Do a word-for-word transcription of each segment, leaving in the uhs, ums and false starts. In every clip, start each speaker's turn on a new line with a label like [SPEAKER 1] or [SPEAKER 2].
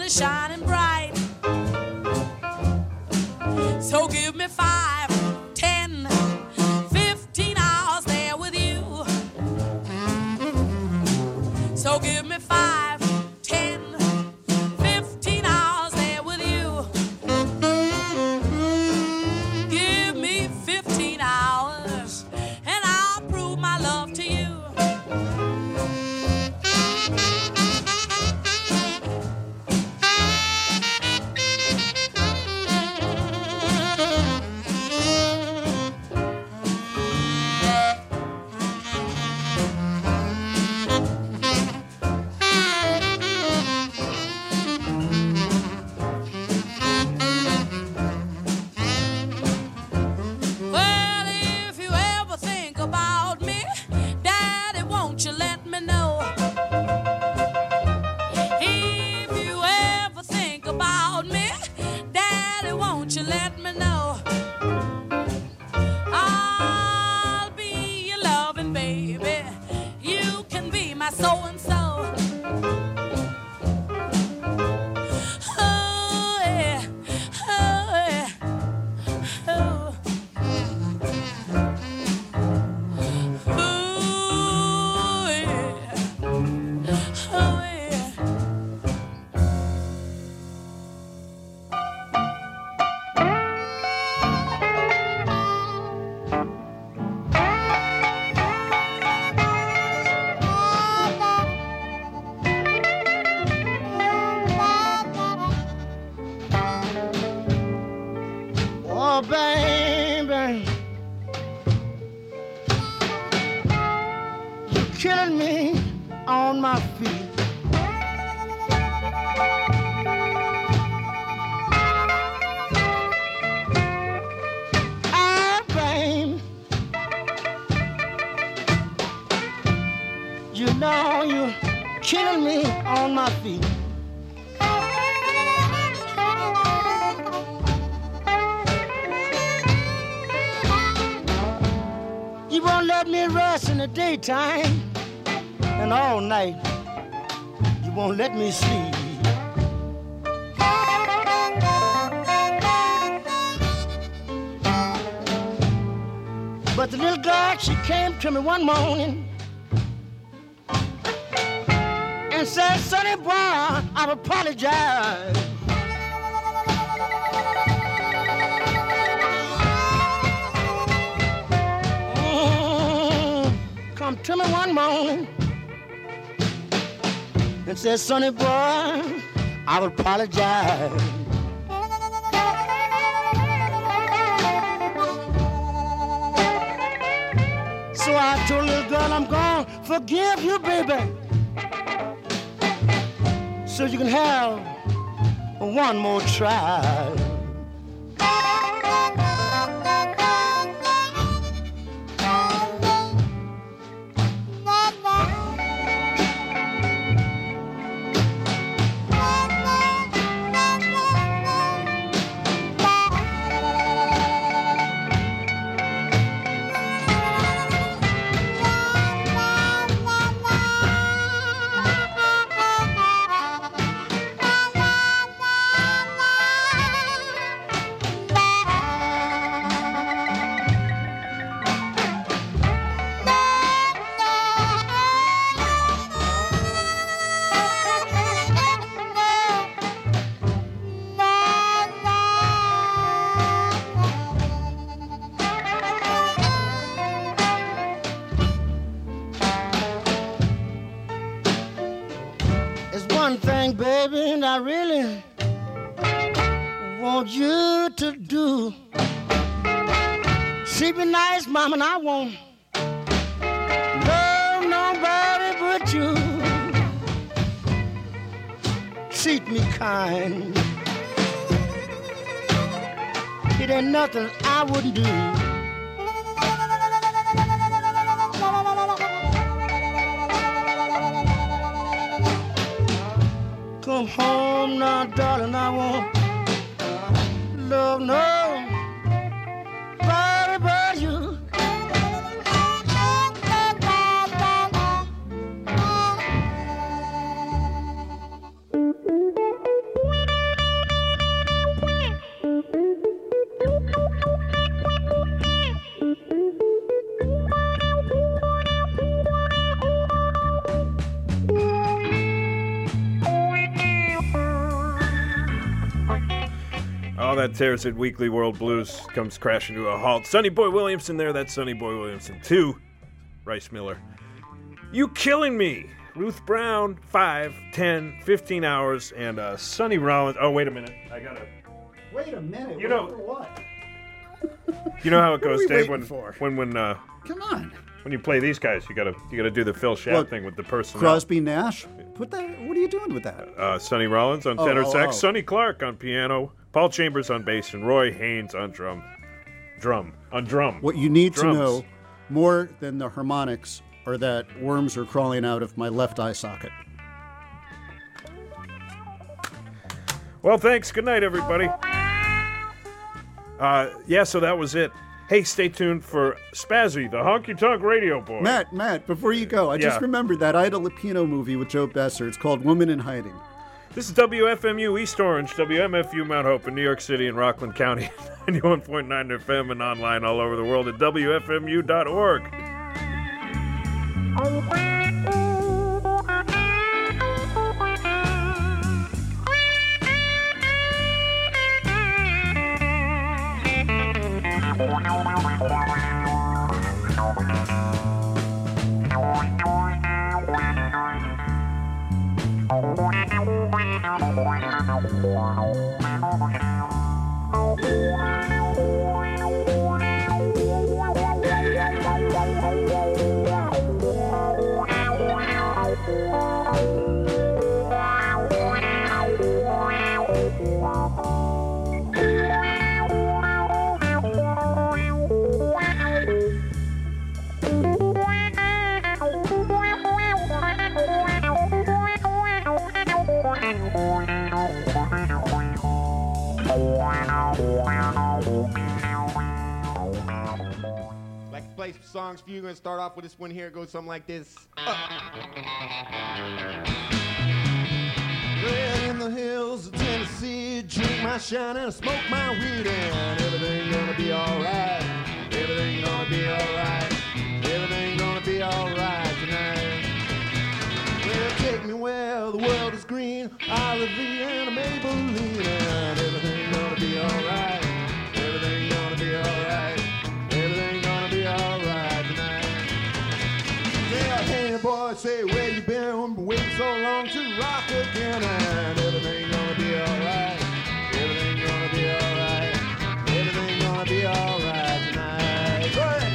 [SPEAKER 1] is shining bright. So give me five, ten, fifteen hours there with you. So give me five, ten, fifteen hours there with you. Give me fifteen hours and I'll prove my love to you. Well, if you ever think about me, Daddy, won't you let me know? If you ever think about me, Daddy, won't you let me know? I'll be your loving baby. You can be my so-and-so. Oh, yeah. Oh, yeah. Oh. Oh, yeah. Oh, yeah.
[SPEAKER 2] Oh, baby, you're killing me on my feet. Ah, babe, you know you're killing me on my feet. You won't let me rest in the daytime, and all night you won't let me sleep. But the little girl, she came to me one morning and said, "Sonny boy, I apologize. Mm, Come to me one morning and said, "Sonny boy, I apologize." So I told the little girl, "I'm gonna forgive you, baby, so you can have one more try." One thing, baby, and I really want you to do. She be nice, mama, and I won't love nobody but you. Treat me kind. It ain't nothing I wouldn't do. Come home now, darling, I won't love nobody but you.
[SPEAKER 3] All that tears at Weekly World Blues comes crashing to a halt. Sonny Boy Williamson there. That's Sonny Boy Williamson two. Rice Miller. You Killing Me. Ruth Brown, five, ten, fifteen hours. And uh, Sonny Rollins. Oh, wait a minute. I got to.
[SPEAKER 4] Wait a minute.
[SPEAKER 3] You know.
[SPEAKER 4] For what?
[SPEAKER 3] You know how it goes,
[SPEAKER 4] what are we
[SPEAKER 3] Dave, when,
[SPEAKER 4] for?
[SPEAKER 3] when, when, uh,
[SPEAKER 4] Come on.
[SPEAKER 3] when you play these guys, you gotta, you gotta do the Phil Schaff
[SPEAKER 4] What,
[SPEAKER 3] thing with the person.
[SPEAKER 4] Crosby, Nash? Put that, what are you doing with that?
[SPEAKER 3] Uh, Sonny Rollins on
[SPEAKER 4] Oh,
[SPEAKER 3] tenor
[SPEAKER 4] oh,
[SPEAKER 3] sax,
[SPEAKER 4] oh.
[SPEAKER 3] Sonny Clark on piano, Paul Chambers on bass, and Roy Haynes on drum. Drum. On drum.
[SPEAKER 4] What you need
[SPEAKER 3] Drums.
[SPEAKER 4] to know, more than the harmonics, are that worms are crawling out of my left eye socket.
[SPEAKER 3] Well, thanks. Good night, everybody. Uh, yeah, so that was it. Hey, stay tuned for Spazzy, the Honky Tonk Radio Boy.
[SPEAKER 4] Matt, Matt, before you go, I
[SPEAKER 3] Yeah.
[SPEAKER 4] just remembered that Ida Lupino movie with Joe Besser. It's called Woman in Hiding.
[SPEAKER 3] This is W F M U East Orange, W M F U Mount Hope in New York City and Rockland County, ninety-one point nine F M and online all over the world at W F M U dot org.
[SPEAKER 5] Like to play some songs for you. Gonna start off with this one here. It goes something like this. Uh. Well, in the hills of Tennessee, drink my shine and smoke my weed, and everything gonna be alright. Everything gonna be alright. Everything gonna be alright tonight. Well, take me where the world is green. I live in a Maybelline, and everything gonna be alright. Everything gonna be alright. Everything gonna be alright tonight. Yeah, hey boy, say where you been? Been waiting so long to rock again, and everything gonna be alright. Everything gonna be alright. Everything gonna be alright tonight. Go ahead.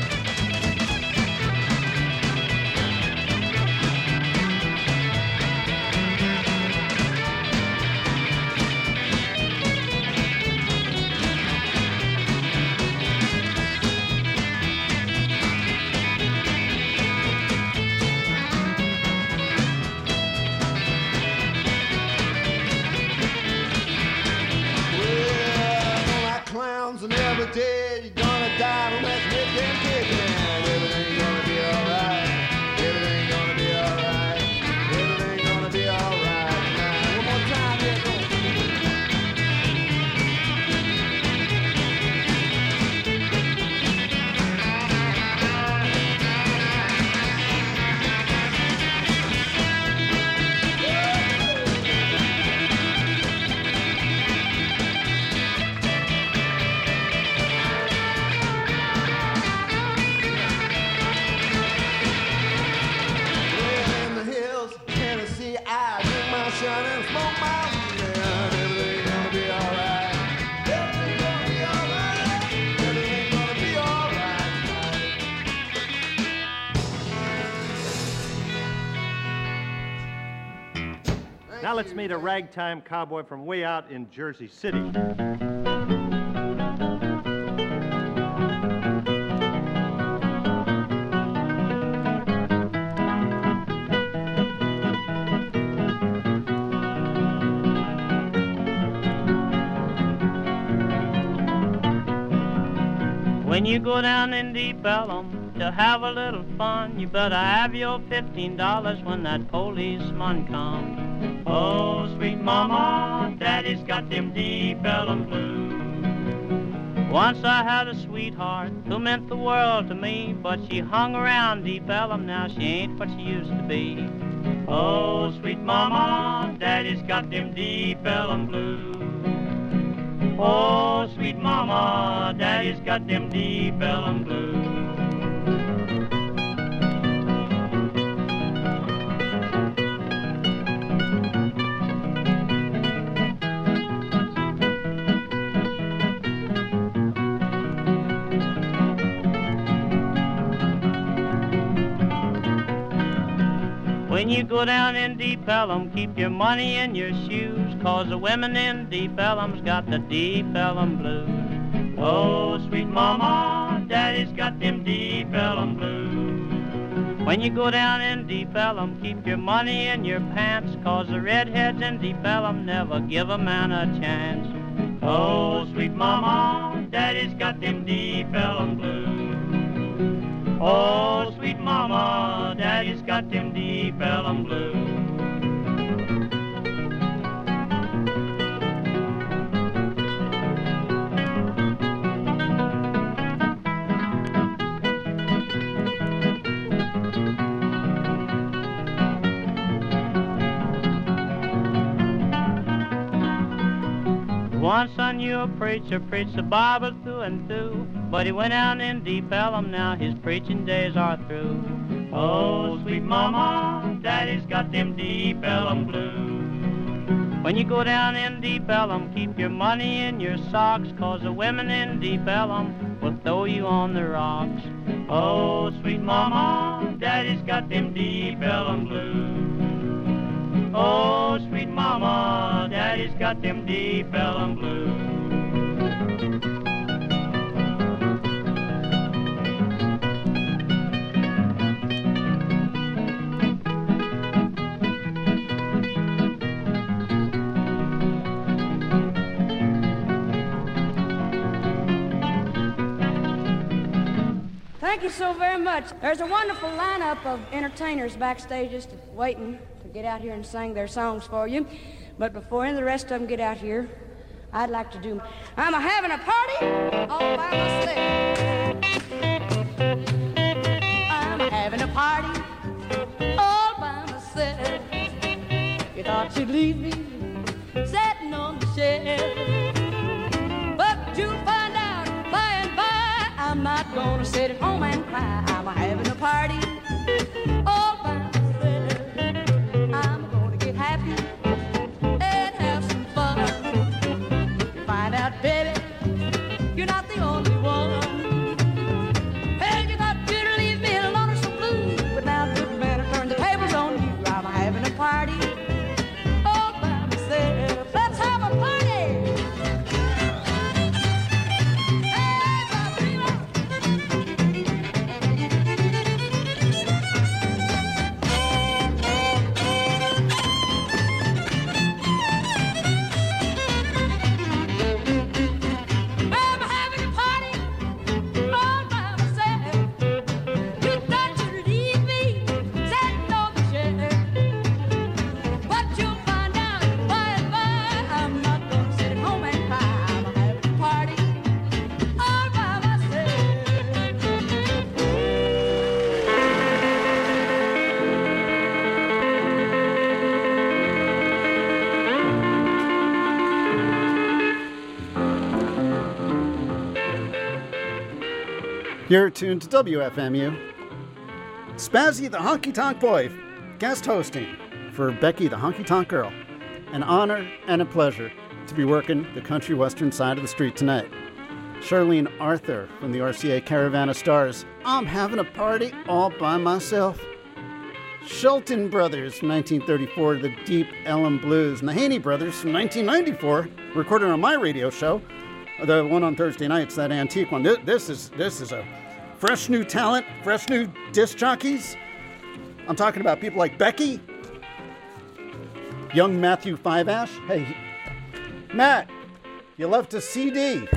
[SPEAKER 5] Clowns and every day you're gonna die, don't let's make them kicking. Everything gonna be alright. Everything gonna be alright. Everything gonna be alright tonight. One more time, here go. Shine and smoke my weed, and everything gonna be alright. Everything gonna be alright. Everything gonna be alright.
[SPEAKER 6] Now let's meet a ragtime cowboy from way out in Jersey City.
[SPEAKER 7] When you go down in Deep Ellum to have a little fun, you better have your fifteen dollars when that policeman comes. Oh, sweet mama, daddy's got them Deep Ellum blues. Once I had a sweetheart who meant the world to me, but she hung around Deep Ellum, now she ain't what she used to be. Oh, sweet mama, daddy's got them Deep Ellum blues. Oh, sweet mama, daddy's got them deep Ellum blues. When you go down in Deep Ellum, keep your money in your shoes, 'cause the women in Deep Ellum's got the Deep Ellum blues. Oh, sweet mama, daddy's got them Deep Ellum blues. When you go down in Deep Ellum, keep your money in your pants, 'cause the redheads in Deep Ellum never give a man a chance. Oh, sweet mama, daddy's got them Deep Ellum blues. Oh, sweet mama, daddy's got them Deep Ellum blues. Once I knew a preacher preached the Bible through and through, but he went down in Deep Ellum, now his preaching days are through. Oh, sweet mama, daddy's got them Deep Ellum blues. When you go down in Deep Ellum, keep your money in your socks, 'cause the women in Deep Ellum will throw you on the rocks. Oh, sweet mama, daddy's got them Deep Ellum blues. Oh, sweet mama, daddy's got them Deep Ellum blues.
[SPEAKER 8] Thank you so very much. There's a wonderful lineup of entertainers backstage just waiting to get out here and sing their songs for you. But before any of the rest of them get out here, I'd like to do... I'm a having a party all by myself. I'm a having a party all by myself. You thought you'd leave me sitting on the shelf, but you'll find out by and by I'm not gonna sit at home and cry. I'm a having a party all by myself. I'm gonna get happy and have some fun. You find out, baby, you're not the only one. Hey, you thought you'd leave me alone or some blue, but now good man, I turn the tables on you. I'm having a party all by myself. Let's have a party.
[SPEAKER 4] You're tuned to W F M U. Spazzy the Honky Tonk Boy, guest hosting for Becky the Honky Tonk Girl. An honor and a pleasure to be working the country western side of the street tonight. Charlene Arthur from the R C A Caravan of Stars, I'm having a party all by myself. Shelton Brothers from nineteen thirty-four, the Deep Ellum Blues. And the Haney Brothers from nineteen ninety-four, recorded on my radio show, the one on Thursday nights, that antique one. This, this is this is a fresh new talent, fresh new disc jockeys. I'm talking about people like Becky, young Matthew Five Ash. Hey, Matt, you love to C D.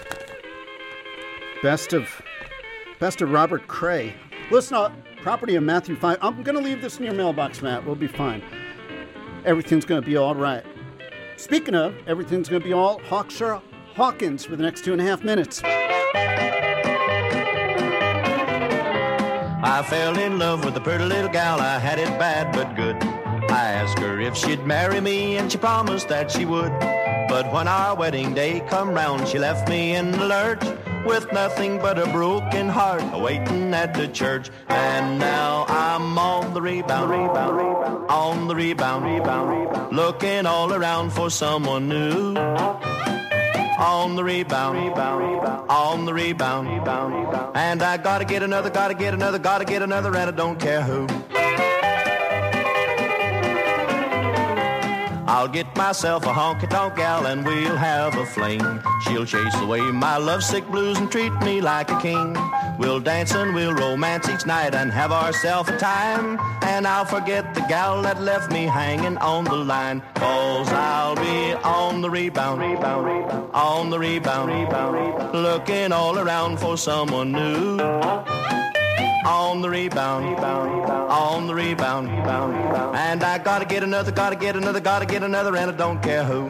[SPEAKER 4] Best of, best of Robert Cray. Listen up, property of Matthew Five. I'm going to leave this in your mailbox, Matt. We'll be fine. Everything's going to be all right. Speaking of, everything's going to be all Hawkshaw Hawkins for the next two and a half minutes.
[SPEAKER 9] I fell in love with a pretty little gal. I had it bad but good. I asked her if she'd marry me, and she promised that she would. But when our wedding day come round, she left me in the lurch, with nothing but a broken heart waiting at the church. And now I'm on the rebound, rebound, rebound, on the rebound, rebound, rebound, looking all around for someone new. On the rebound, rebound, rebound, on the rebound, rebound, rebound, and I gotta get another, gotta get another, gotta get another, and I don't care who. I'll get myself a honky-tonk gal and we'll have a fling. She'll chase away my lovesick blues and treat me like a king. We'll dance and we'll romance each night and have ourselves a time. And I'll forget the gal that left me hanging on the line. Cause I'll be on the rebound, rebound, rebound, on the rebound, rebound, rebound, looking all around for someone new. On the rebound, rebound, rebound, on the rebound, rebound, rebound, and I gotta get another, gotta get another, gotta get another, and I don't care who.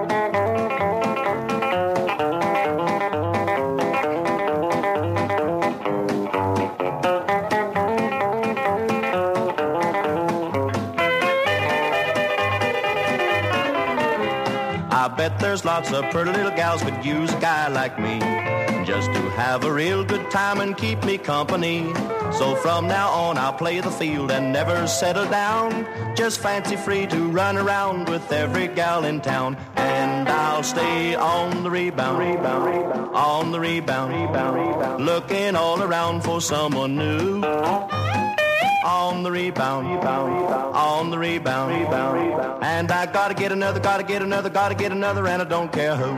[SPEAKER 9] I bet there's lots of pretty little gals could use a guy like me, just to have a real good time and keep me company. So from now on I'll play the field and never settle down, just fancy free to run around with every gal in town. And I'll stay on the rebound, rebound, rebound, on the rebound, rebound, rebound, looking all around for someone new. On the rebound, rebound, rebound, on the rebound, rebound, rebound, and I gotta get another, gotta get another, gotta get another, and I don't care who.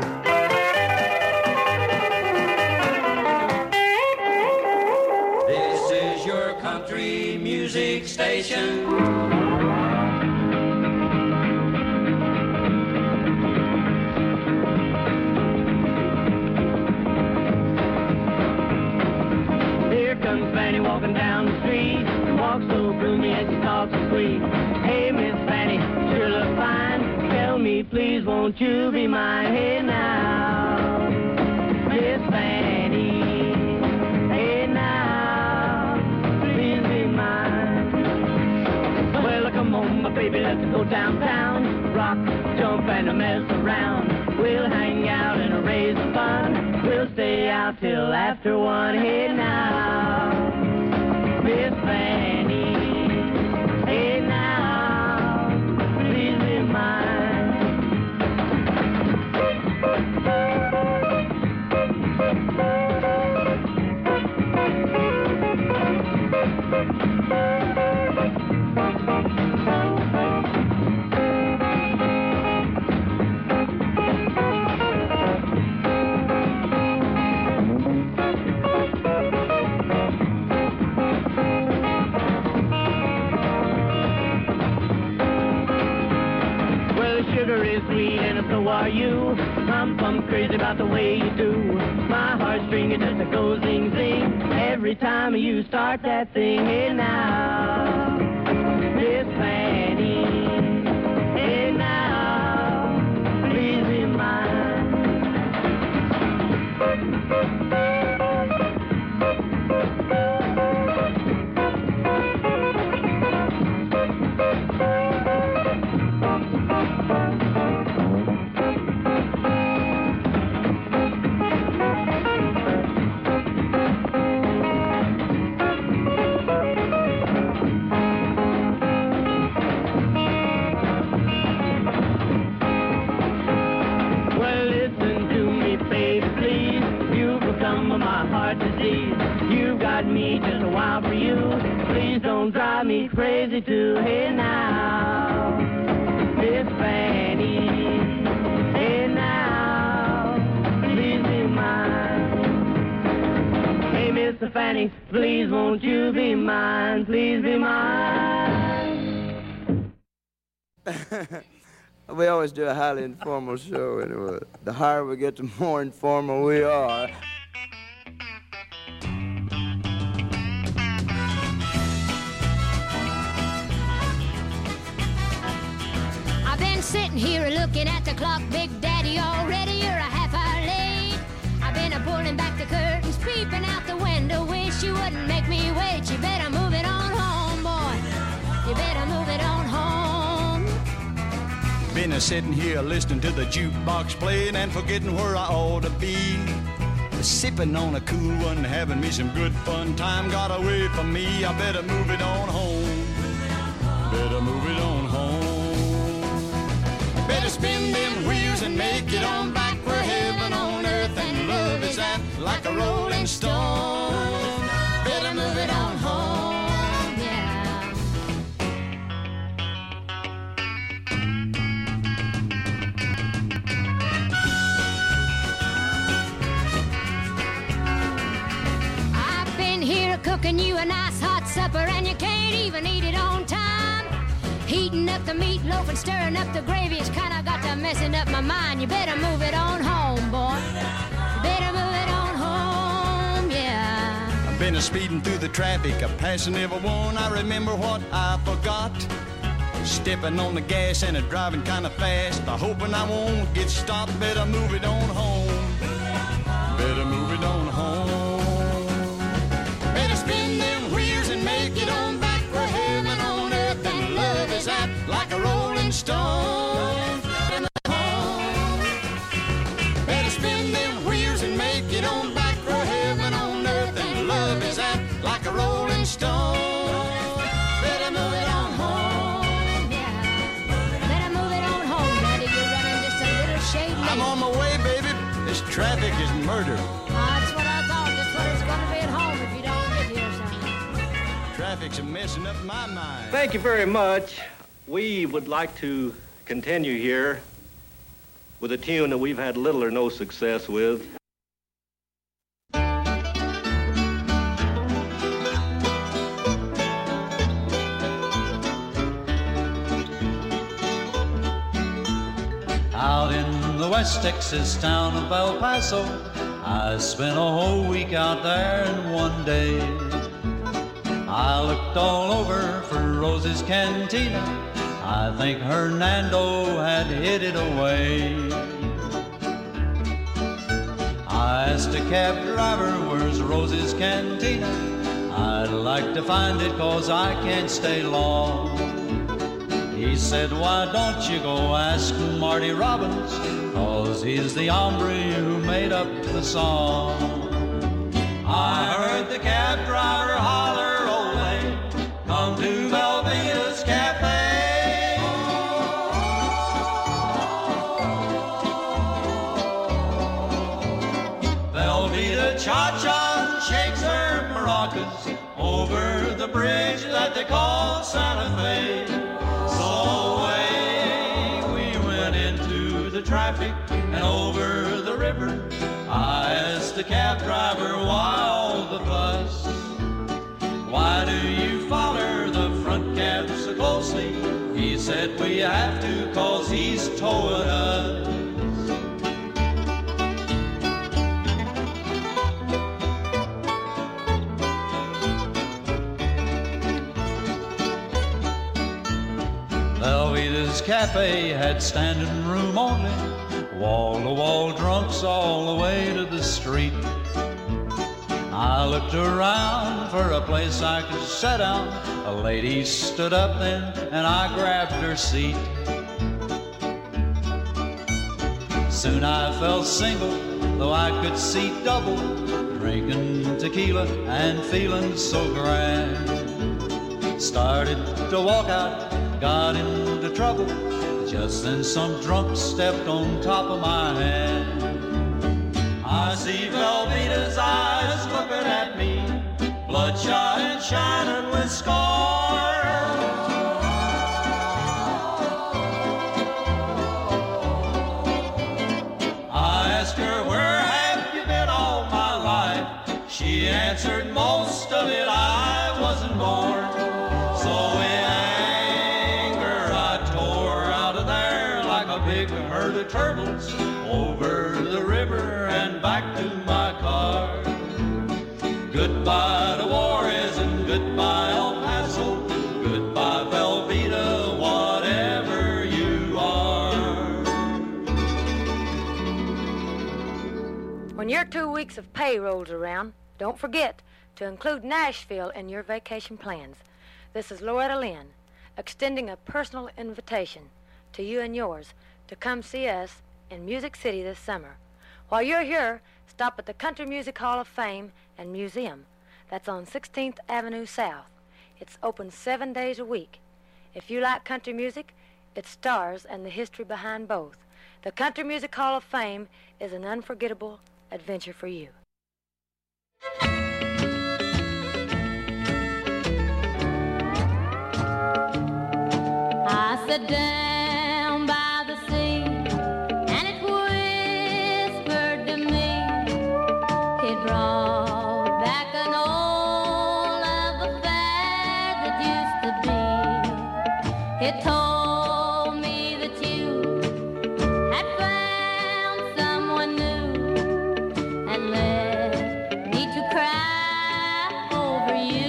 [SPEAKER 10] Country music station.
[SPEAKER 7] Here comes Fanny walking down the street, walks so gloomy and she talks so sweet. Hey, Miss Fanny, sure look fine. Tell me, please, won't you be mine? Hey now, Miss Fanny. Hey now, please be mine. Well, come on, my baby, let's go downtown. Rock, jump, and mess around. We'll hang out and raise the fun. We'll stay out till after one. Hey now, Miss Fanny. Hey now, please be mine. Sugar is sweet and so are you. I'm plumb crazy about the way you do. My heartstring is just a go zing zing every time you start that thing. Hey now, Miss Fanny. Hey now, please be mine. You've got me just a while for you. Please don't drive me crazy too. Hey now, Miss Fanny. Hey now, please be mine. Hey, Mister Fanny, please won't you be mine? Please be mine.
[SPEAKER 11] We always do a highly informal show anyway. The higher we get, the more informal we are.
[SPEAKER 12] Sitting here looking at the clock, Big Daddy, already you're a half hour late. I've been a pulling back the curtains, peeping out the window, wish you wouldn't make me wait. You better move it on home, boy. You better move it on home.
[SPEAKER 13] been a sitting here listening to the jukebox playing and forgetting where I ought to be. Sipping on a cool one, having me some good fun time got away from me. I better move it on home. Better move it on home. Better spin them wheels and make it on back where heaven on earth and love is at, like a rolling stone. Better move it on home, yeah.
[SPEAKER 12] I've been here cooking you a nice hot supper and you can't even eat it on time. Heating up the meatloaf and stirring up the gravy, it's kinda got to messing up my mind. You better move it on home, boy. You better move it on home, yeah.
[SPEAKER 13] I've been a speeding through the traffic, a passing everyone. I remember what I forgot. Stepping on the gas and a driving kinda fast, a hoping I won't get stopped. Better move it on home. Better move it on home. Better spin them wheels and make it on back where heaven on earth and love is at, like a rolling stone. Better spin them wheels and make it on back where heaven on earth and love is at, like a rolling stone. Better move it on home.
[SPEAKER 12] Better move it on home, Daddy. You're running just a little shade late.
[SPEAKER 13] I'm on my way, baby. This traffic is murder.
[SPEAKER 12] Oh, that's what I thought. That's what it's going to be at home if you don't get here, son.
[SPEAKER 13] Traffic's a messing up my mind.
[SPEAKER 6] Thank you very much. We would like to continue here with a tune that we've had little or no success with.
[SPEAKER 14] Out in the West Texas town of El Paso, I spent a whole week out there in one day. I looked all over for Rosie's Cantina. I think Hernando had hid it away. I asked a cab driver, where's Rosie's Cantina? I'd like to find it cause I can't stay long. He said, why don't you go ask Marty Robbins, cause he's the hombre who made up the song. I heard the cab driver holler, ole, come to Velveeta's Cafe. Velveeta cha-cha shakes her maracas over the bridge that they call Santa Fe. So away we went into the traffic and over the river. I asked the cab driver, why all the fuss? Why do you follow the front cab so closely? He said, we have to cause he's towing us. Velveeta's Cafe had standing room only, wall-to-wall drunks all the way to the street. I looked around for a place I could sit down. A lady stood up then, and I grabbed her seat. Soon I felt single, though I could see double, drinking tequila and feeling so grand. Started to walk out, got into trouble. Just then some drunk stepped on top of my hand. I see Velveeta's eyes looking at me, bloodshot and shining with scorn. I asked her, where have you been all my life? She answered, most of it I wasn't born. So in anger I tore out of there like a big herd of turtles over the river and back to my car. Goodbye to Juarez and goodbye El Paso. Goodbye Velveeta, whatever you are.
[SPEAKER 15] When your two weeks of pay rolls around, don't forget to include Nashville in your vacation plans. This is Loretta Lynn, extending a personal invitation to you and yours to come see us in Music City this summer. While you're here, stop at the Country Music Hall of Fame and Museum. That's on sixteenth Avenue South. It's open seven days a week. If you like country music, its stars and the history behind both. The Country Music Hall of Fame is an unforgettable adventure for you.
[SPEAKER 12] I sat down by the sea, and it whispered to me. It brought back an old love affair that used to be. It told me that you had found someone new and left me to cry over you.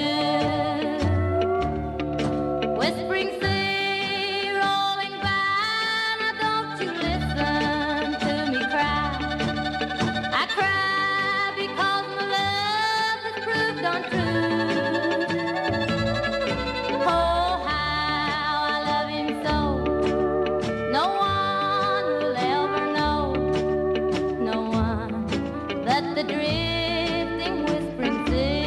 [SPEAKER 12] Whispering sea rolling by, now don't you listen to me cry. I cry because my love has proved untrue. Oh, how I love him so, no one will ever know, no one but the drifting, whispering sea.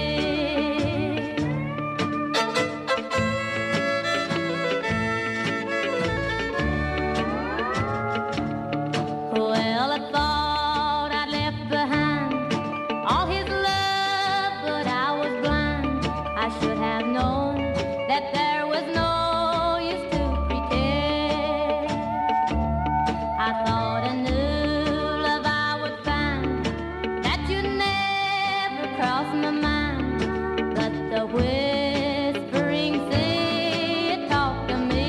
[SPEAKER 12] Well, I thought I'd left behind all his love, but I was blind. I should have known that there was no use to pretend. I thought a new love I would find, that you'd never cross my mind. But the whispering sea, it talked to me.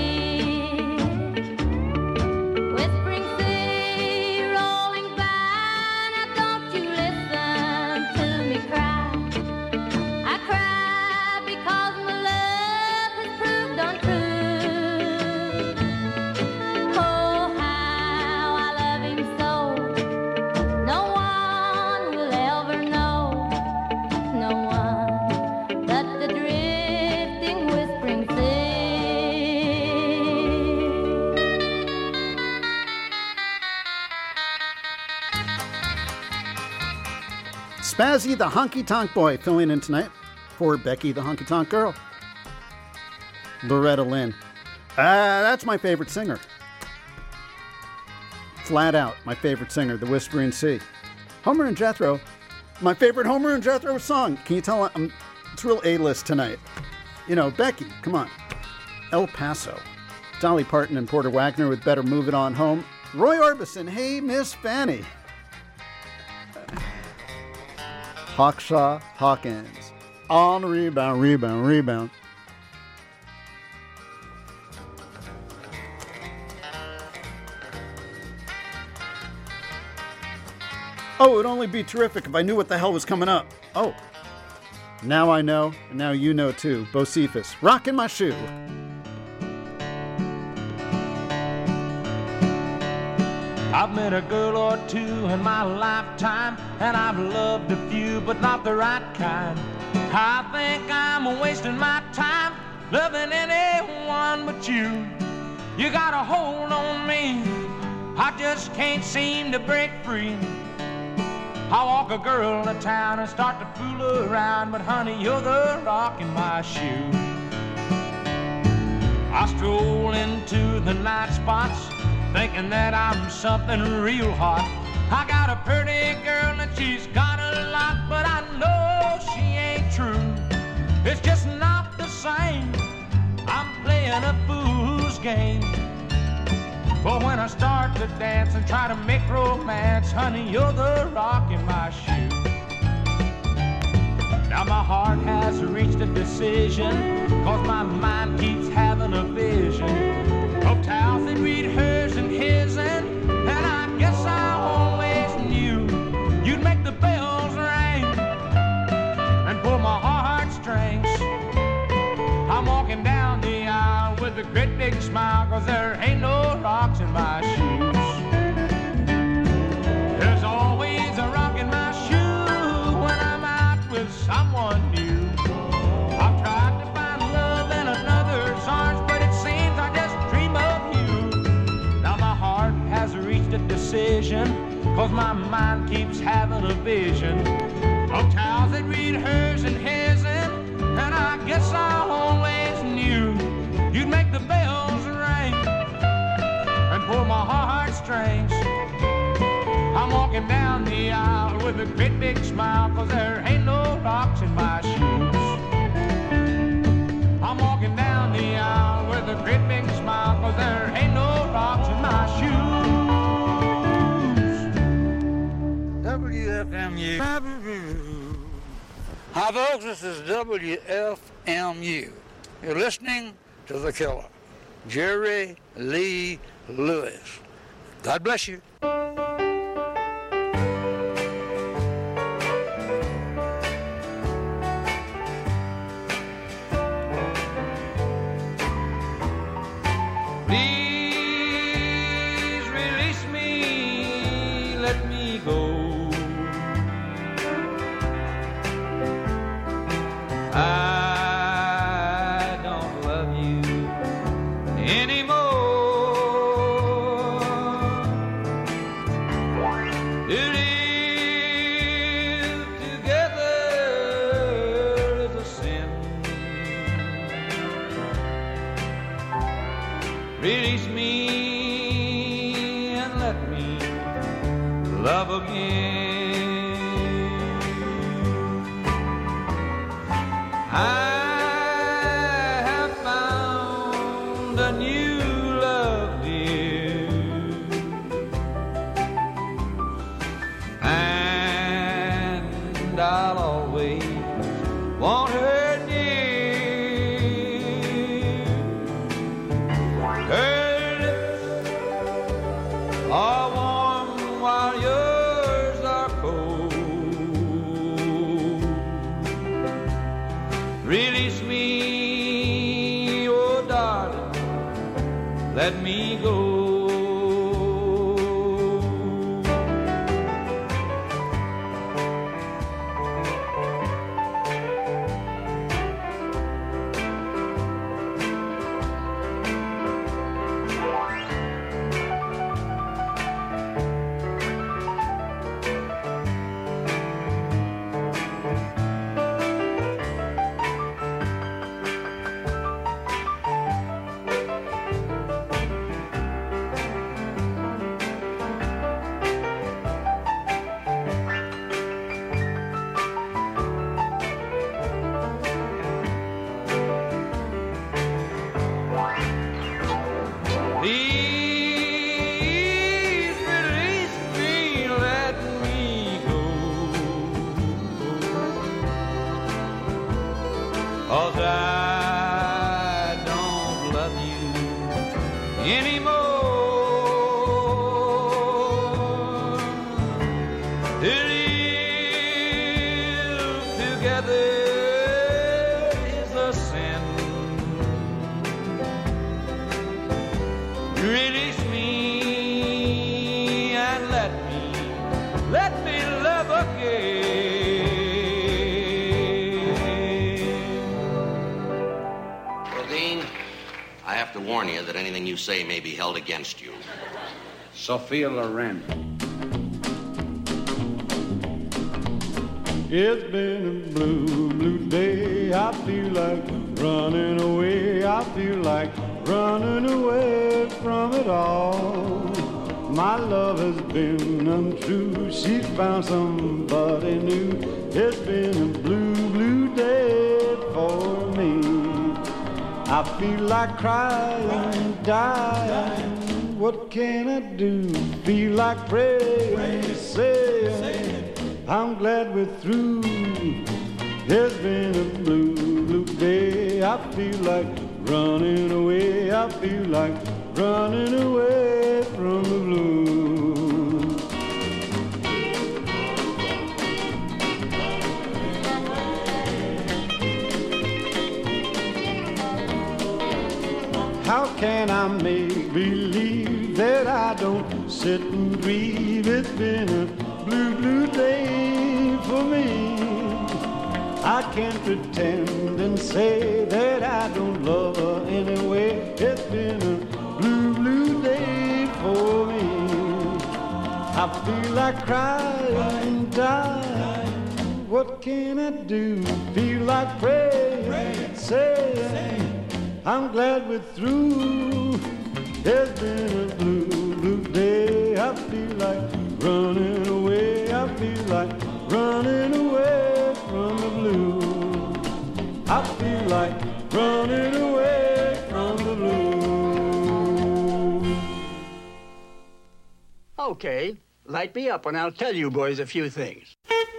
[SPEAKER 12] Whispering sea rolling by, now don't you listen to me cry. I cry because my love has proved untrue. Oh, how I love him so, no one will ever know, no one but the drifting, whispering sea.
[SPEAKER 4] Spazzy the Honky Tonk Boy filling in tonight for Becky the Honky Tonk Girl. Loretta Lynn. Ah, that's my favorite singer. Flat out, my favorite singer, the Whispering Sea. Homer and Jethro. My favorite Homer and Jethro song. Can you tell I'm, it's real A-list tonight. You know, Becky, come on. El Paso. Dolly Parton and Porter Wagner with Better Move It On Home. Roy Orbison, Hey Miss Fanny. Hawkshaw Hawkins. On rebound, rebound, rebound. Oh, it would only be terrific if I knew what the hell was coming up. Oh, now I know, and now you know too. Bocephus, rockin' my shoe.
[SPEAKER 14] I've met a girl or two in my lifetime, and I've loved a few, but not the right kind. I think I'm wasting my time loving anyone but you. You got a hold on me, I just can't seem to break free. I walk a girl to town and start to fool around, but honey, you're the rock in my shoe. I stroll into the night spots, thinking that I'm something real hot. I got a pretty girl and she's got a lot, but I know she ain't true. It's just not the same, I'm playing a fool's game. But when I start to dance and try to make romance, honey, you're the rock in my shoe. Now my heart has reached a decision, cause my mind keeps having a vision of towels that read hers and his, and, and I guess I always knew you'd make the bells ring and pull my heartstrings. I'm walking down the aisle with a great big smile, cause there ain't no rocks in my shoes. There's always a rock in my shoe when I'm out with someone new. I've tried to find love in another's arms, but it seems I just
[SPEAKER 16] precision, 'cause my mind keeps having a vision of towels that read hers and his, and, and I guess I always knew you'd make the bells ring and pull my heartstrings. I'm walking down the aisle with a great big smile, 'cause there ain't no rocks in my shoes. I'm walking down the aisle with a great big smile, 'cause there ain't no rocks in my shoes.
[SPEAKER 17] W F M U. Hi folks, this is W F M U. You're listening to The Killer, Jerry Lee Lewis. God bless you.
[SPEAKER 16] Please release me, let me go. I don't love you anymore. To live together is a sin. Release me and let me love again. I have found a new love, dear, and I'll always want her near. Her lips are warm while yours are cold. Release me, oh darling, let me go. Please release me, let me go. 'Cause I don't love you anymore. To live together is a sin. Release me and let me, let me love again.
[SPEAKER 18] Well, Dean, I have to warn you that anything you say may be held against you.
[SPEAKER 19] Sophia Loren.
[SPEAKER 5] It's been a blue, blue day. I feel like running away. I feel like running away from it all. My love has been untrue. She's found somebody new. It's been a blue, blue day for me. I feel like crying, dying. What can I do? Feel like praying, saying, I'm glad we're through. There's been a blue, blue day. I feel like running away. I feel like running away from the blues. How can I make believe that I don't sit and grieve? It's been a blue, blue day for me. I can't pretend and say that I don't love her anyway. It's been a blue, blue day for me. I feel like crying and dying. What can I do? Feel like praying, saying, I'm glad we're through. There's been a blue, blue day. I feel like running away. I feel like running away from the blue. I feel like running away from the blue.
[SPEAKER 20] Okay, light me up and I'll tell you boys a few things.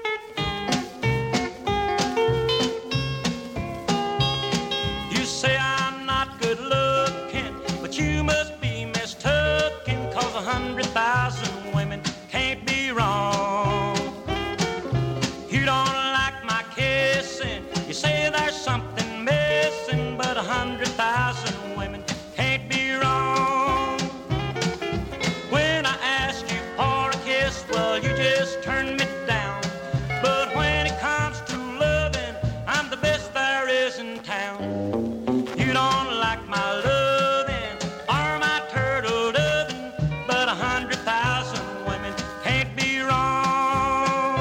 [SPEAKER 7] You say I'm not good looking, but you must be mistaken, 'cause a hundred thousand women can't be wrong. You don't like my kissing, you say there's something missing, but a hundred thousand women can't be wrong. When I ask you for a kiss, well, you just turn me down. But when it comes to loving, I'm the best there is in town. You don't like my loving or my turtle doving, but a hundred thousand women can't be wrong.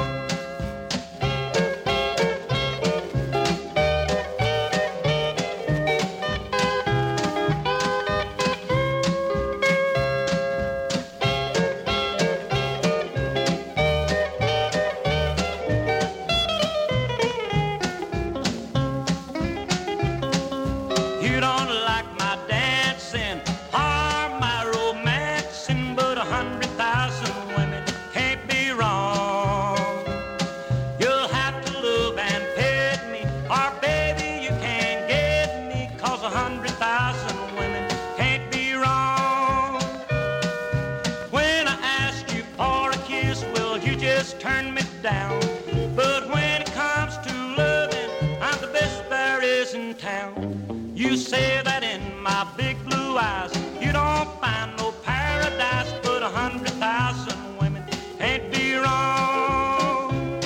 [SPEAKER 7] You don't like my dancing or my romancing, but a hundred thousand women can't be wrong. You'll have to love and pet me, or baby you can't get me, 'cause a hundred thousand women can't be wrong. When I ask you for a kiss, well, you just turn me down. But when it comes to loving, I'm the best there is in town. You say that in my big blue eyes you don't find no paradise, but a hundred thousand women can't be wrong.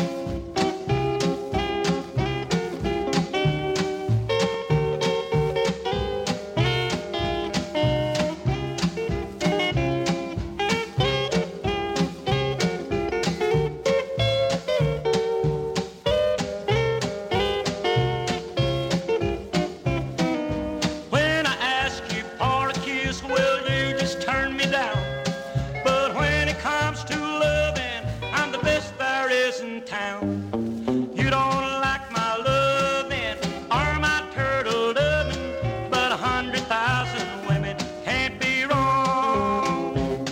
[SPEAKER 7] When I ask you for a kiss, well, you just turn me down. But when it comes to loving, I'm the best there is in town. You don't like my loving or my turtle doving, but a hundred thousand women can't be wrong.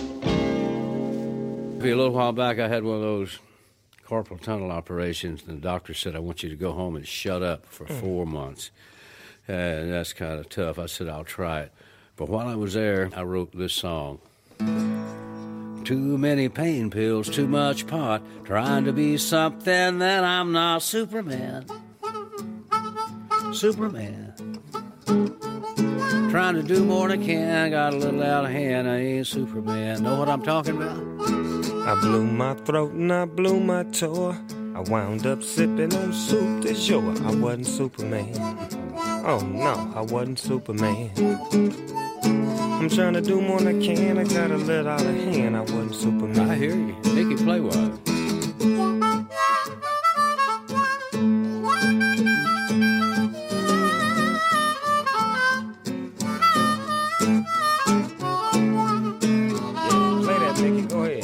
[SPEAKER 19] A little while back, I had one of those carpal tunnel operations, and the doctor said, I want you to go home and shut up for four months. And that's kind of tough. I said, I'll try it. But while I was there, I wrote this song. Too many pain pills, too much pot, trying to be something that I'm not. Superman. Superman. Trying to do more than I can, got a little out of hand, I ain't Superman. Know what I'm talking about?
[SPEAKER 21] I blew my throat and I blew my toe. I wound up sipping on soup de jour. I wasn't Superman. Oh no, I wasn't Superman. I'm trying to do more than I can. I got a little out of hand. I wasn't Superman.
[SPEAKER 19] I hear you. Make it play well.
[SPEAKER 21] Play that, Mickey. Go ahead.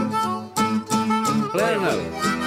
[SPEAKER 19] Play another.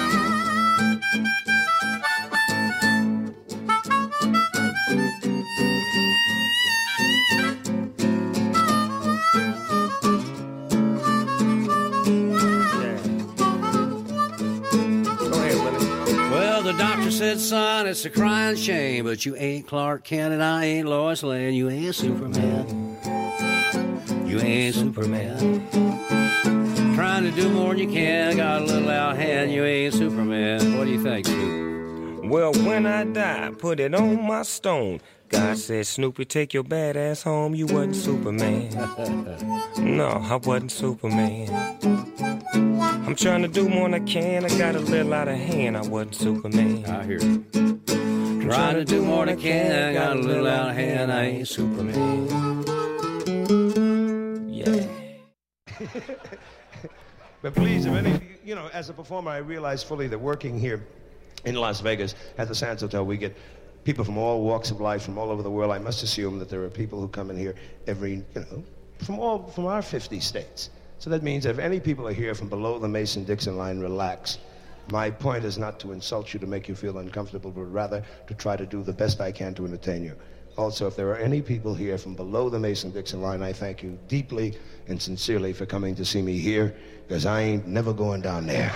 [SPEAKER 19] Well, the doctor said, son, it's a crying shame, but you ain't Clark Kent and I ain't Lois Lane. You ain't Superman. You ain't Superman. Trying to do more than you can, got a little out hand. You ain't Superman. What do you think, Snoop?
[SPEAKER 21] Well, when I die, put it on my stone. God said, Snoopy, take your bad ass home. You wasn't Superman. No, I wasn't Superman. I'm trying to do more than I can. I got a little out of hand. I wasn't Superman.
[SPEAKER 19] I hear you. Trying to do more than I can. I got a little out of hand. I ain't Superman.
[SPEAKER 21] Yeah.
[SPEAKER 1] But please, if any, you know, as a performer, I realize fully that working here in Las Vegas at the Sands Hotel, we get people from all walks of life, from all over the world. I must assume that there are people who come in here every, you know, from all, from our fifty states. So that means if any people are here from below the Mason-Dixon line, relax. My point is not to insult you, to make you feel uncomfortable, but rather to try to do the best I can to entertain you. Also, if there are any people here from below the Mason-Dixon line, I thank you deeply and sincerely for coming to see me here, because I ain't never going down there.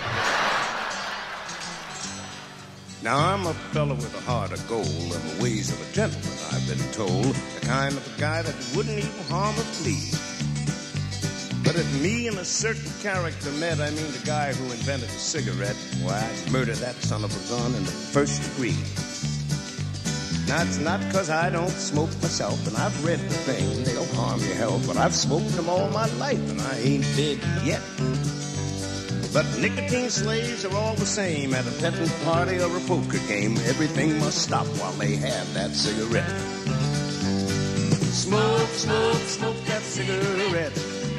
[SPEAKER 22] Now, I'm a fella with a heart of gold and the ways of a gentleman, I've been told. The kind of a guy that wouldn't even harm a flea. But if me and a certain character met, I mean the guy who invented the cigarette, why, I'd murder that son of a gun in the first degree. Now, it's not because I don't smoke myself, and I've read the thing, they don't harm your health, but I've smoked them all my life, and I ain't dead yet. But nicotine slaves are all the same. At a petting party or a poker game, everything must stop while they have that cigarette. Smoke, smoke, smoke that cigarette.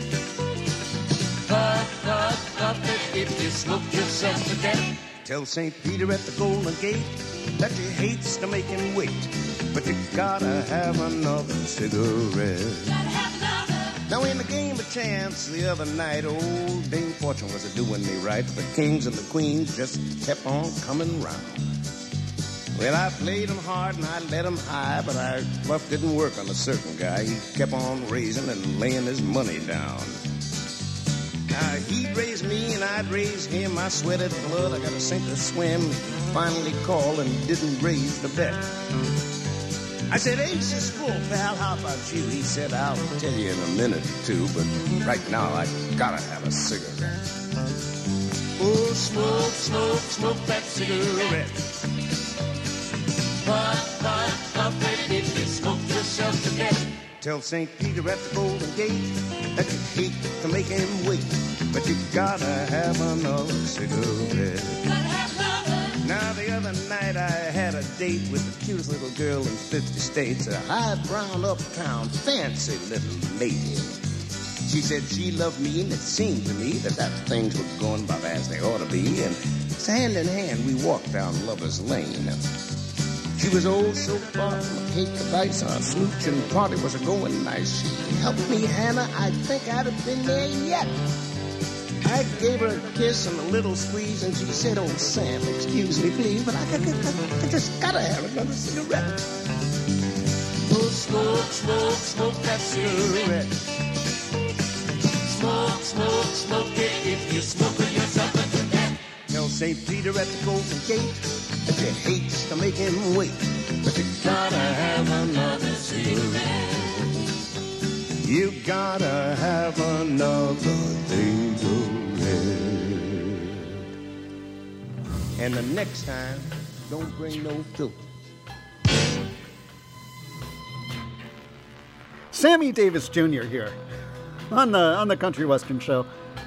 [SPEAKER 22] Puff, puff, puff it if you smoke yourself to death. Tell Saint Peter at the Golden Gate that you hates to make him wait, but you gotta have another cigarette. Gotta have another. Now in the game of chance the other night, old Dame Fortune was a-doing me right. The kings and the queens just kept on coming round. Well, I played him hard and I let him high, but our bluff didn't work on a certain guy. He kept on raising and laying his money down. Now, he'd raise me and I'd raise him. I sweated blood, I got to sink or swim. Finally called and didn't raise the bet. I said, Ace is full, pal, how about you? He said, I'll tell you in a minute or two, but right now I gotta have a cigarette. Oh, smoke, smoke, smoke that cigarette. Puff, puff, puff it if you smoke yourself to death. Tell Saint Peter at the Golden Gate that you hate to make him wait, but you gotta have another cigarette. Gotta have another. Now the other night I had a date with the cutest little girl in fifty states, a high brown uptown fancy little lady. She said she loved me, and it seemed to me that, that things were going about as they ought to be, and so hand in hand we walked down Lover's Lane. She was oh so far from a cake of ice, our smooching party was a-going nice. She helped me, Hannah, I think I'd have been there yet. I gave her a kiss and a little squeeze, and she said, oh, Sam, excuse me, please, but I, I, I, I just gotta have another cigarette. Oh, smoke, smoke, smoke that cigarette. Smoke, smoke, smoke it if you're smoking yourself to death. Tell Saint Peter at the Golden Gate that you hates to make him wait, but you gotta have another cigarette. You gotta have another cigarette. And the next time, don't bring no filter.
[SPEAKER 4] Sammy Davis Junior here on the on the Country Western Show.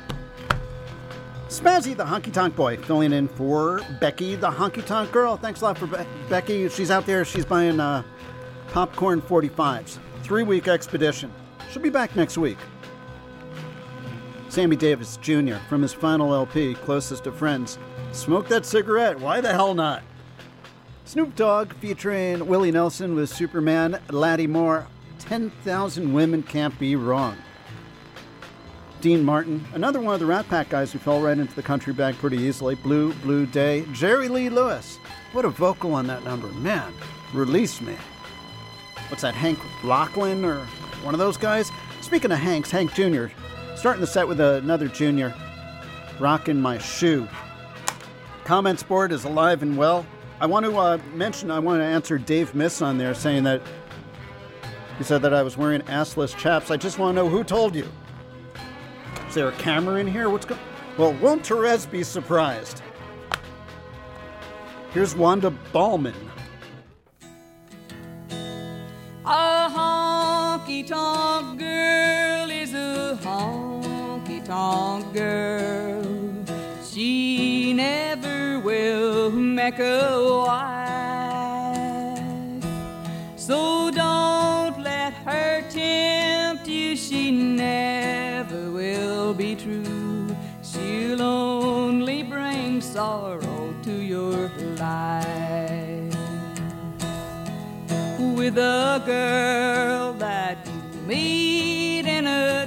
[SPEAKER 4] Spazzy the Honky Tonk Boy filling in for Becky the Honky Tonk Girl. Thanks a lot for Be- Becky. She's out there. She's buying uh, popcorn forty-fives. Three-week expedition. She'll be back next week. Sammy Davis Junior from his final L P, Closest of Friends. Smoke that cigarette. Why the hell not? Snoop Dogg featuring Willie Nelson with Superman, Laddie Moore. ten thousand Women Can't Be Wrong. Dean Martin, another one of the Rat Pack guys who fell right into the country bag pretty easily. Blue, Blue Day. Jerry Lee Lewis. What a vocal on that number. Man, release me. What's that, Hank Lachlan or one of those guys? Speaking of Hanks, Hank Junior Starting the set with another Junior. Rockin' My Shoe. Comments board is alive and well. I want to uh, mention, I want to answer Dave Miss on there saying that he said that I was wearing assless chaps. I just want to know who told you. Is there a camera in here? What's going? Well, won't Therese be surprised? Here's Wanda Ballman.
[SPEAKER 8] A honky-tonk girl is a honky-tonk girl. She never will make a wife. So don't let her tempt you. She never will be true. She'll
[SPEAKER 2] bring sorrow to your life. With a girl that you meet in a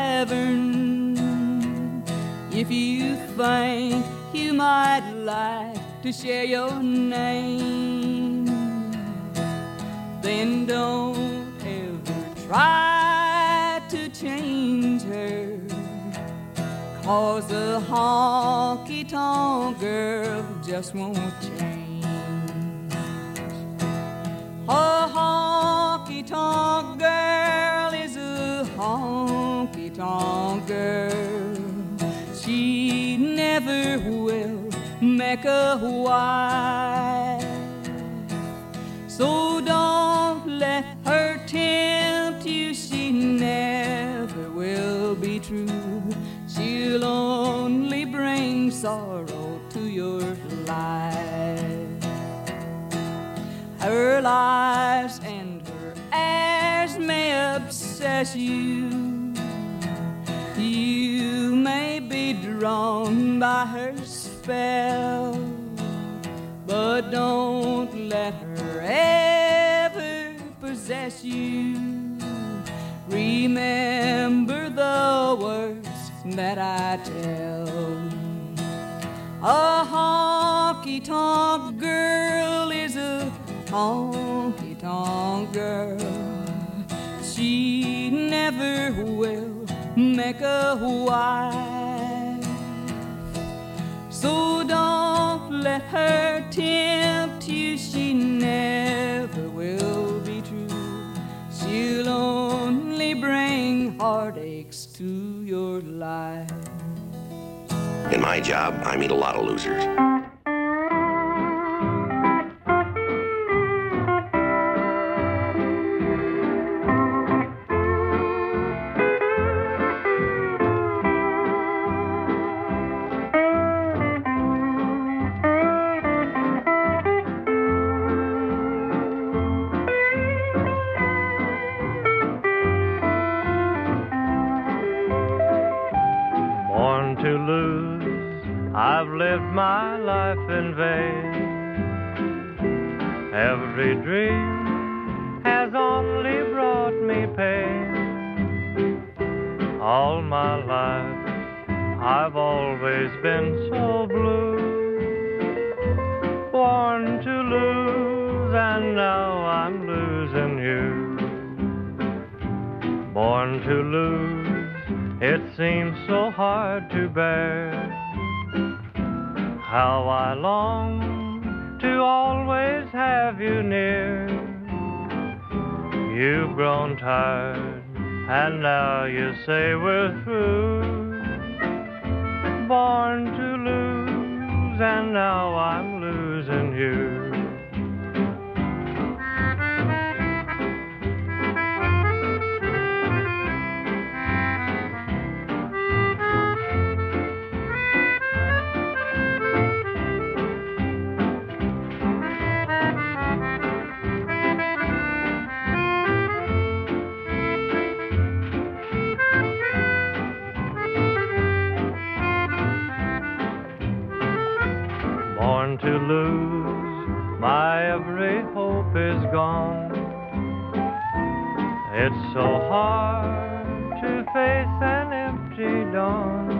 [SPEAKER 2] tavern, if you think you might like to share your name, then don't ever try to change her, 'cause the honky-tonk girl just won't change. A honky-tonk girl is a honky-tonk girl. She never will make a wife. So don't let her tempt you, she never will be true. She'll only bring sorrow to your life. Her lies and her airs may obsess you. You may be drawn by her spell, but don't let her ever possess you. Remember the words that I tell. A honky-tonk girl is a honky-tonk girl. She never will make a wife. So don't let her tempt you, she never will be true. She'll only bring heartaches to your life.
[SPEAKER 18] In my job, I meet a lot of losers.
[SPEAKER 3] To lose, I've lived my life in vain. Every dream has only brought me pain. All my life I've always been so blue. Born to lose, and now I'm losing you. Born to lose, it seems so hard to bear. How I long to always have you near. You've grown tired, and now you say we're through. Born to lose, and now I'm losing you. Born to lose, my every hope is gone. It's so hard to face an empty dawn.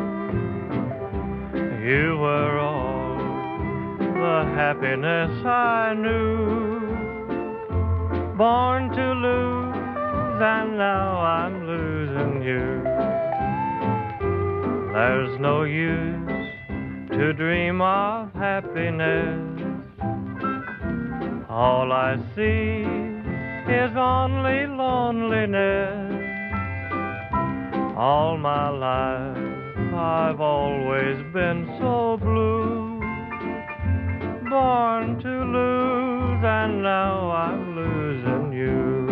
[SPEAKER 3] You were all the happiness I knew. Born to lose, and now I'm losing you. There's no use to dream of happiness. All I see is only loneliness. All my life I've always been so blue. Born to lose, and now I'm losing you.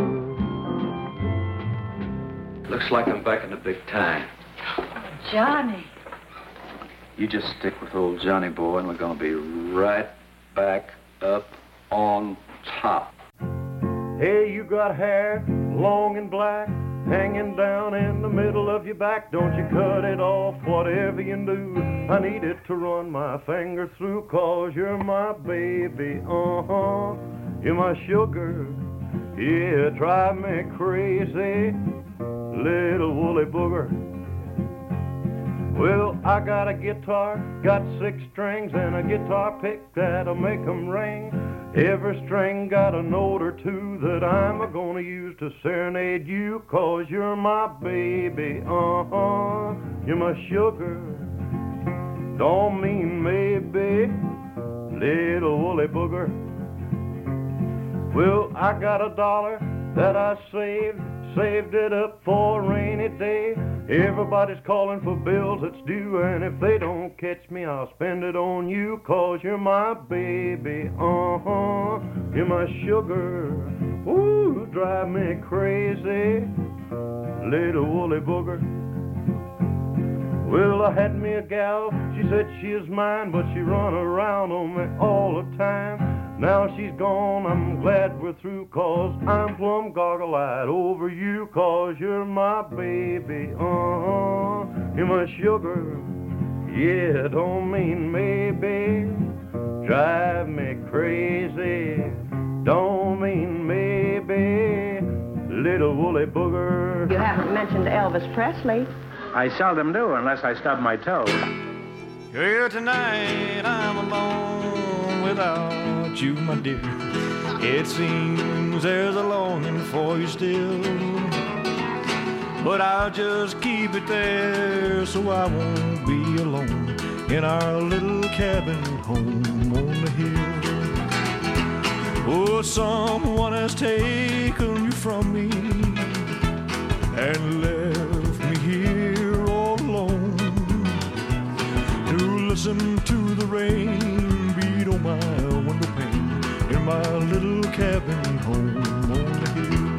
[SPEAKER 23] Looks like I'm back in the big time.
[SPEAKER 15] Johnny.
[SPEAKER 23] You just stick with old Johnny boy, and we're gonna be right back up on top.
[SPEAKER 3] Hey, you got hair long and black,
[SPEAKER 9] hanging down in the middle of your back. Don't you cut it off, whatever you do. I need it to run my finger through, 'cause you're my baby, uh-huh. You're my sugar, yeah, drive me crazy, little woolly booger. Well, I got a guitar, got six strings, and a guitar pick that'll make 'em ring. Every string got a note or two that I'm gonna use to serenade you, 'cause you're my baby, uh-huh. You're my sugar, don't mean maybe, little woolly booger. Well, I got a dollar that I saved, saved it up for a rainy day. Everybody's calling for bills that's due, and if they don't catch me, I'll spend it on you, 'cause you're my baby, uh-huh. You're my sugar, ooh, drive me crazy, little woolly booger. Well, I had me a gal, she said she is mine, but she run around on me all the time. Now she's gone, I'm glad we're through, 'cause I'm plumb goggle-eyed over you, 'cause you're my baby, uh-huh. You're my sugar, yeah, don't mean maybe, drive me crazy, don't mean maybe, little woolly booger.
[SPEAKER 10] You haven't mentioned Elvis Presley.
[SPEAKER 11] I seldom do unless I stub my toe.
[SPEAKER 21] Here tonight I'm alone without you, my dear. It seems there's a longing for you still, but I'll just keep it there so I won't be alone in our little cabin home on the hill. Oh, someone has taken you from me and left me here all alone to listen to the rain beat on my window pane in my little cabin home on the hill.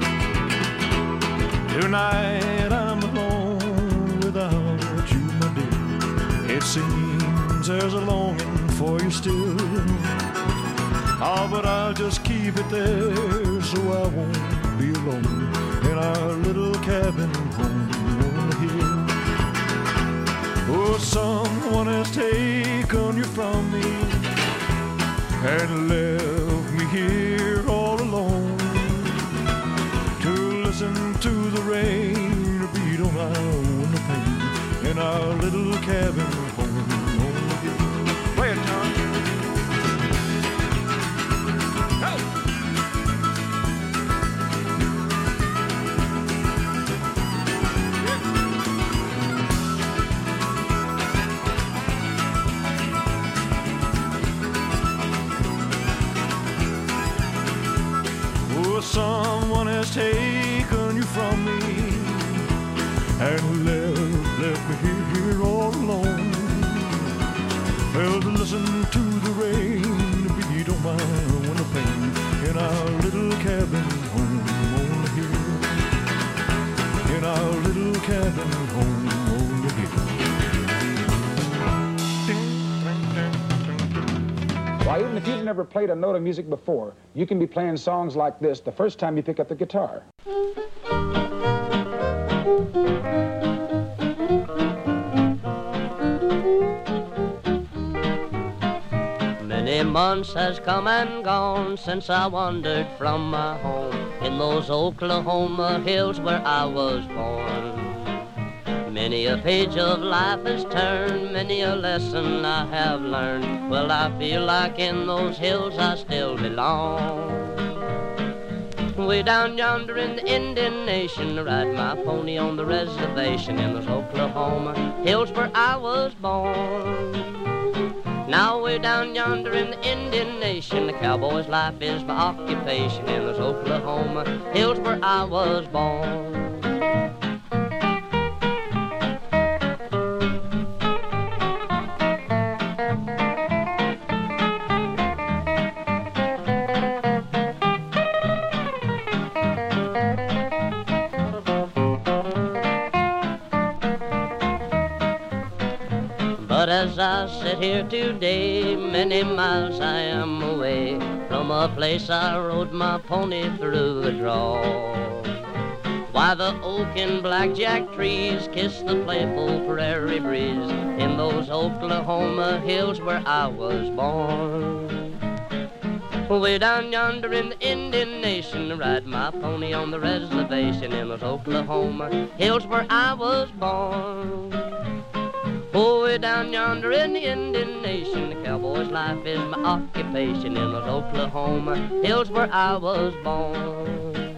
[SPEAKER 21] Tonight I'm alone without you, my dear. It seems there's a longing for you still. Oh, but I'll just keep it there so I won't be alone in our little cabin home on the hill. Oh, someone has taken you from me and left me here all alone to listen to the rain beat on my window pane in our little cabin home on the hill. Play it, John. Someone has taken you from me and left, left me here, here all alone. Well, to listen to the rain beat on my window pane in our little cabin home on the hill. In our little cabin home on the hill.
[SPEAKER 24] Why, even if you've never played a note of music before, you can be playing songs like this the first time you pick up the guitar.
[SPEAKER 7] Many months has come and gone since I wandered from my home in those Oklahoma hills where I was born. Many a page of life has turned, many a lesson I have learned. Well, I feel like in those hills I still belong. Way down yonder in the Indian Nation, I ride my pony on the reservation in those Oklahoma hills where I was born. Now way down yonder in the Indian Nation, the cowboy's life is my occupation in those Oklahoma hills where I was born. But as I sit here today, many miles I am away from a place I rode my pony through the draw.
[SPEAKER 6] Why, the oak and blackjack trees kiss the playful prairie breeze in those Oklahoma hills where I was born. Way down yonder in the Indian Nation, ride my pony on the reservation in those Oklahoma hills where I was born. Oh, way down yonder in the Indian Nation, the cowboy's life is my occupation in those Oklahoma hills where I was born.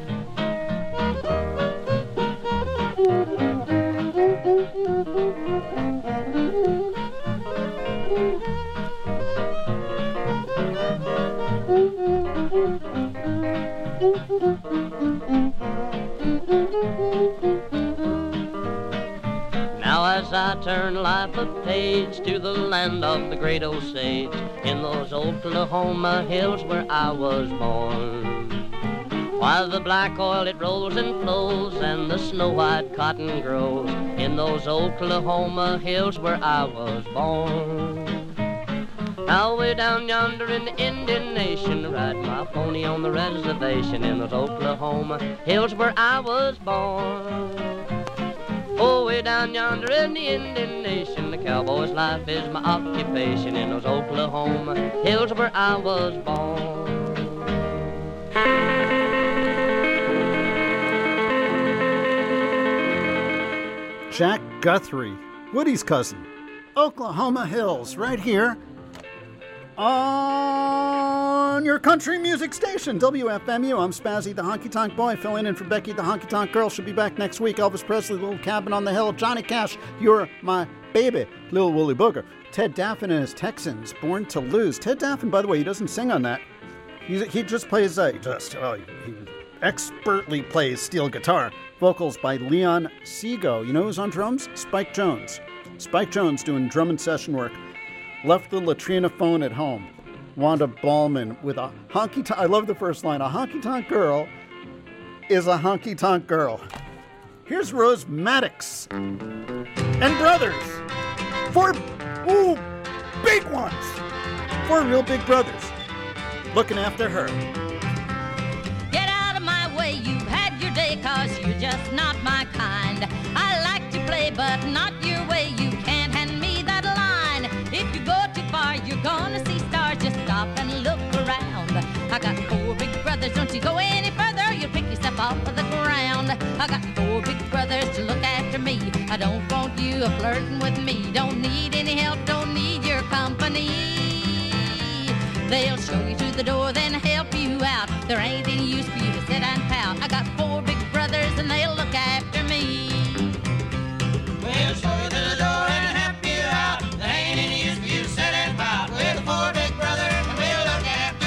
[SPEAKER 6] Now as I turn life a page to the land of the great Osage, in those Oklahoma hills where I was born. While the black oil it rolls and flows and the snow-white cotton grows, in those Oklahoma hills where I was born. Now way down yonder in the Indian Nation, ride my pony on the reservation in those Oklahoma hills where I was born. Oh, way down yonder in the Indian Nation, the cowboy's life is my occupation in those Oklahoma hills where I was born.
[SPEAKER 4] Jack Guthrie, Woody's cousin, Oklahoma Hills, right here on your country music station, W F M U. I'm Spazzy the Honky Tonk Boy, filling in for Becky the Honky Tonk Girl. She'll be back next week. Elvis Presley, Little Cabin on the Hill. Johnny Cash, You're My Baby. Lil Woolly Booger. Ted Daffin and his Texans, Born to Lose. Ted Daffin, by the way, he doesn't sing on that. He, he just plays, uh, just, oh, he, he expertly plays steel guitar. Vocals by Leon Seago. You know who's on drums? Spike Jones. Spike Jones doing drum and session work. Left the latrina phone at home. Wanda Ballman with a honky tonk. I love the first line. A honky tonk girl is a honky tonk girl. Here's Rose Maddox and brothers. Four, ooh, big ones. Four real big brothers looking after her.
[SPEAKER 12] Get out of my way, you've had your day, cause you're just not my kind. I like to play, but not your way. You can't hand me that line. If you go too far, you're gonna see stars. Just stop and look around. I got four big brothers, don't you go any further, you'll pick yourself off of the ground. I got four big brothers to look after me. I don't want you flirting with me. Don't need any help, don't need your company. They'll show you to the door, then help you out. There ain't any use for you to sit and pout. I got four big brothers and they'll look after me. They'll show you to the door and help you out. There ain't any use for you to sit and pout. We're the four big brothers and we'll look after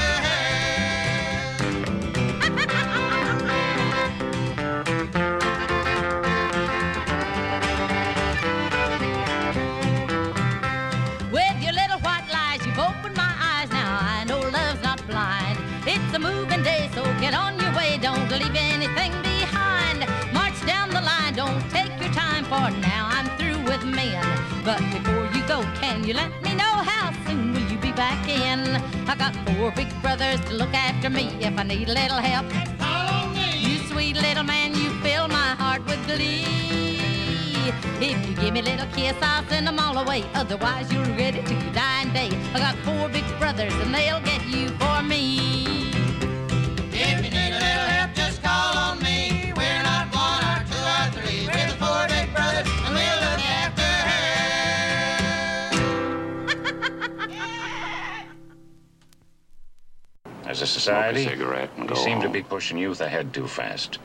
[SPEAKER 12] her. With your little white lies, you've opened my eyes. Now I know love's not blind. It's a moving day, so get on your way. Don't leave anything behind. March down the line, don't take your time, for now I'm through with men. But before you go, can you let me know how soon will you be back in? I got four big brothers to look after me. If I need a little help, call on me. You sweet little man, you fill my heart with glee. If you give me a little kiss, I'll send them all away. Otherwise, you're ready to your dying day. I got four big brothers, and they'll get you for me. If you need a little help, just call on me. We're not one or two or three. We're the four big brothers, and we'll look after her.
[SPEAKER 13] As a society,
[SPEAKER 18] Smoke a cigarette and
[SPEAKER 13] we
[SPEAKER 18] go
[SPEAKER 13] seem to
[SPEAKER 18] home.
[SPEAKER 13] be pushing youth ahead too fast.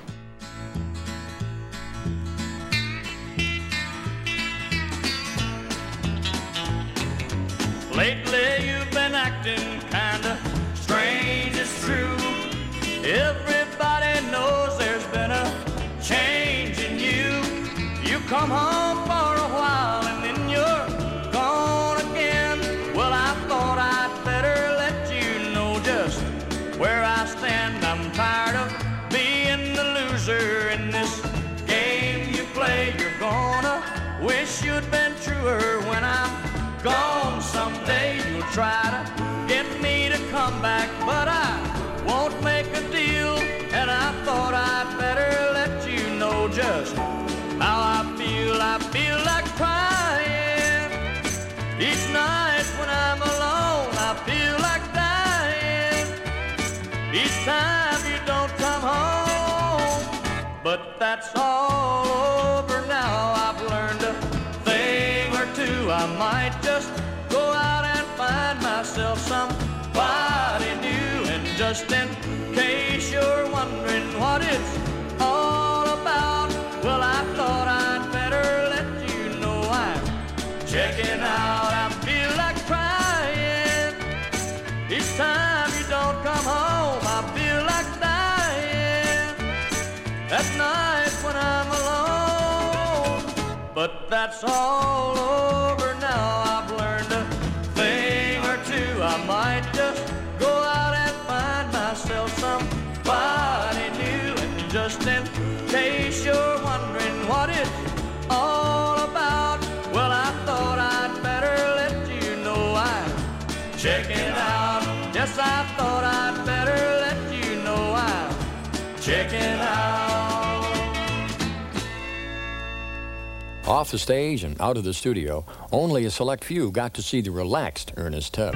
[SPEAKER 14] Lately you've been acting kinda strange, it's true. Everybody knows there's been a change in you. You come home for a while and then you're gone again. Well, I thought I'd better let you know just where I stand. I'm tired of being the loser in this game you play. You're gonna wish you'd been truer when I'm gone. Someday you'll try to get me to come back, but I won't make a deal. And I thought I'd better let you know when I'm alone, I feel like dying. Each time you don't come home, but that's all over now. I've learned a thing or two. I might just go out and find myself somebody new. And just in case you're wondering what it's all about, well, I thought I'd better let you know I'm checking out. I feel like crying. Each time you don't come home, I feel like dying. At night when I'm alone, but that's all over now. I've learned a thing or two. I might just go out and find myself somebody new. And just in case you're wondering what it's all about, well, I thought I'd better let you know I'm checking out. Yes, I thought I'd better let you know I'm checking out.
[SPEAKER 5] Off the stage and out of the studio, only a select few got to see the relaxed Ernest Tubb.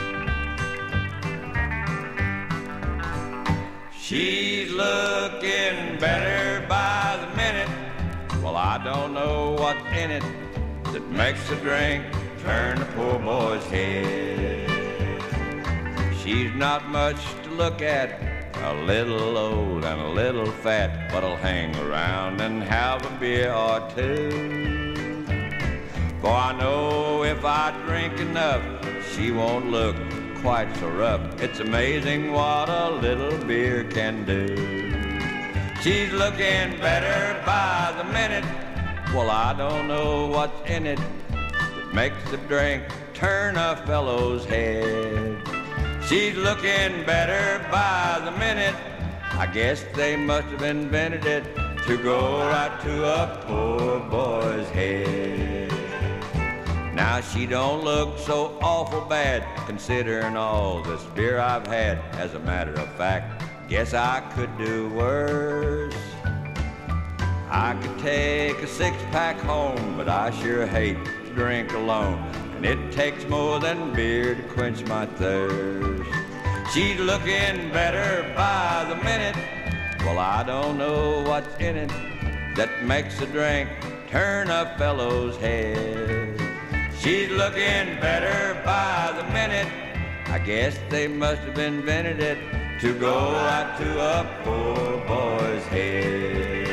[SPEAKER 14] She's looking better by the minute. Well, I don't know what's in it that makes the drink turn the poor boy's head. She's not much to look at, a little old and a little fat, but'll hang around and have a beer or two. For I know if I drink enough, she won't look quite so rough. It's amazing what a little beer can do. She's looking better by the minute. Well, I don't know what's in it that makes the drink turn a fellow's head. She's looking better by the minute. I guess they must have invented it to go right to a poor boy's head. Now she don't look so awful bad, considering all this beer I've had. As a matter of fact, guess I could do worse. I could take a six-pack home, but I sure hate to drink alone. And it takes more than beer to quench my thirst. She's looking better by the minute. Well, I don't know what's in it that makes a drink turn a fellow's head. She's looking better by the minute. I guess they must have invented it to go right to a poor boy's head.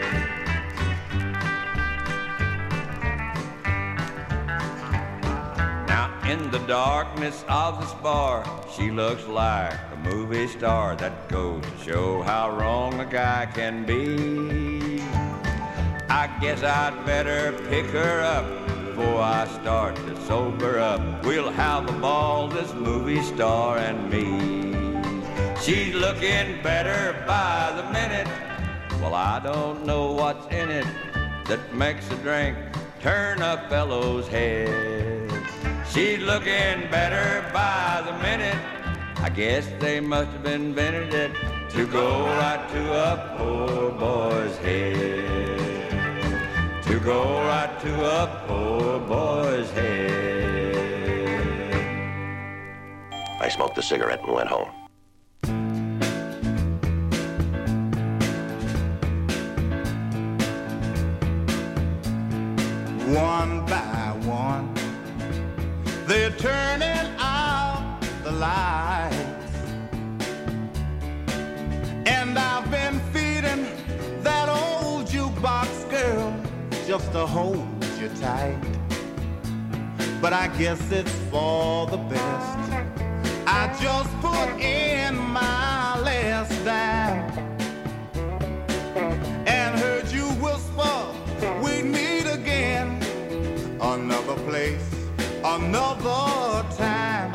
[SPEAKER 14] Now in the darkness of this bar, she looks like a movie star. That goes to show how wrong a guy can be. I guess I'd better pick her up before I start to sober up. We'll have a ball, this movie star and me. She's looking better by the minute. Well, I don't know what's in it that makes a drink turn a fellow's head. She's looking better by the minute. I guess they must have invented it to go right to a poor boy's head. To go right to a poor boy's head.
[SPEAKER 18] I smoked a cigarette and went home.
[SPEAKER 22] One by one, they're turning out the lights, and I've been feeding that old jukebox girl just to hold you tight. But I guess it's for the best. I just put in my last dime and heard you whisper we'd meet again, another place, another time.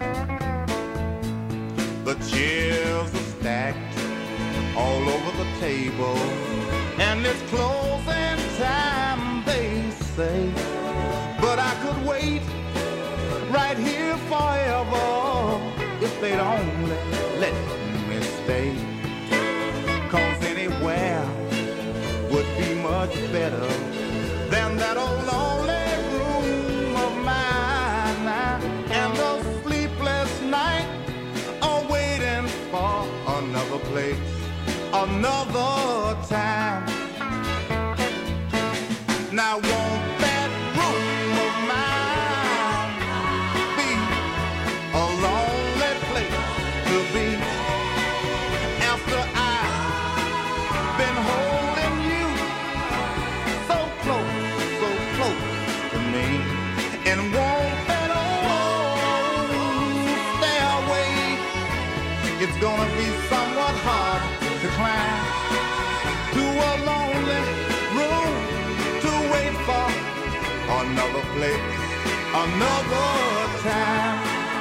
[SPEAKER 22] The chairs are stacked all over the table, and it's closing time, they say. But I could wait right here forever if they'd only let me stay. 'Cause anywhere would be much better than that old lonely room of mine. another place, another time. Now won't that room of mine be a lonely place to be after I've been holding you so close, so close to me? And won't that old stairway, it's gonna be somewhat hard to climb to a lonely room to wait for another place, another time.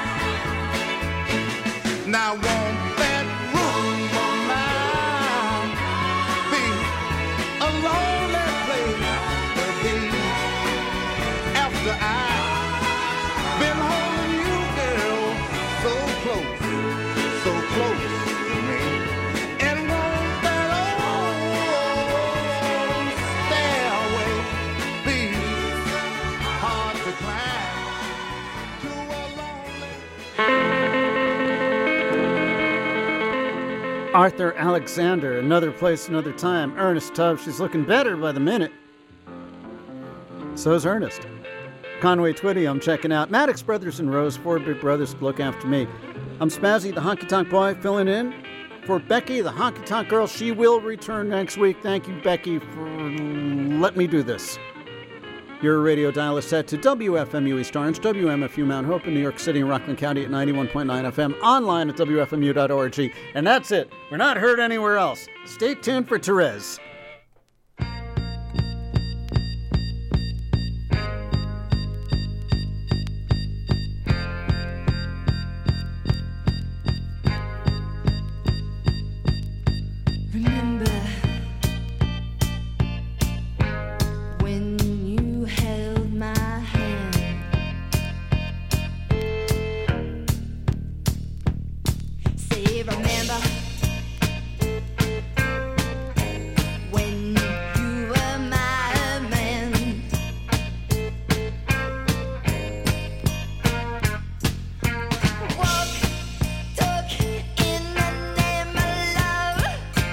[SPEAKER 22] Now won't that room of mine be a lonely place to be after I've been holding you, girl, so close, so close to me? And won't that old stairway be hard to climb to a lonely...
[SPEAKER 4] Arthur Alexander, Another Place, Another Time. Ernest Tubb, she's looking better by the minute. So's Ernest. Conway Twitty, I'm checking out. Maddox Brothers and Rose, four big brothers to look after me. I'm Spazzy, the Honky Tonk Boy, filling in for Becky, the Honky Tonk Girl. She will return next week. Thank you, Becky, for letting me do this. Your radio dial is set to W F M U East Orange, W M F U Mount Hope in New York City and Rockland County at ninety-one point nine F M, online at W F M U dot org. And that's it. We're not heard anywhere else. Stay tuned for Therese.
[SPEAKER 8] Remember when you held my hand? Say, remember when you were my man? Walk, talk in the name of love.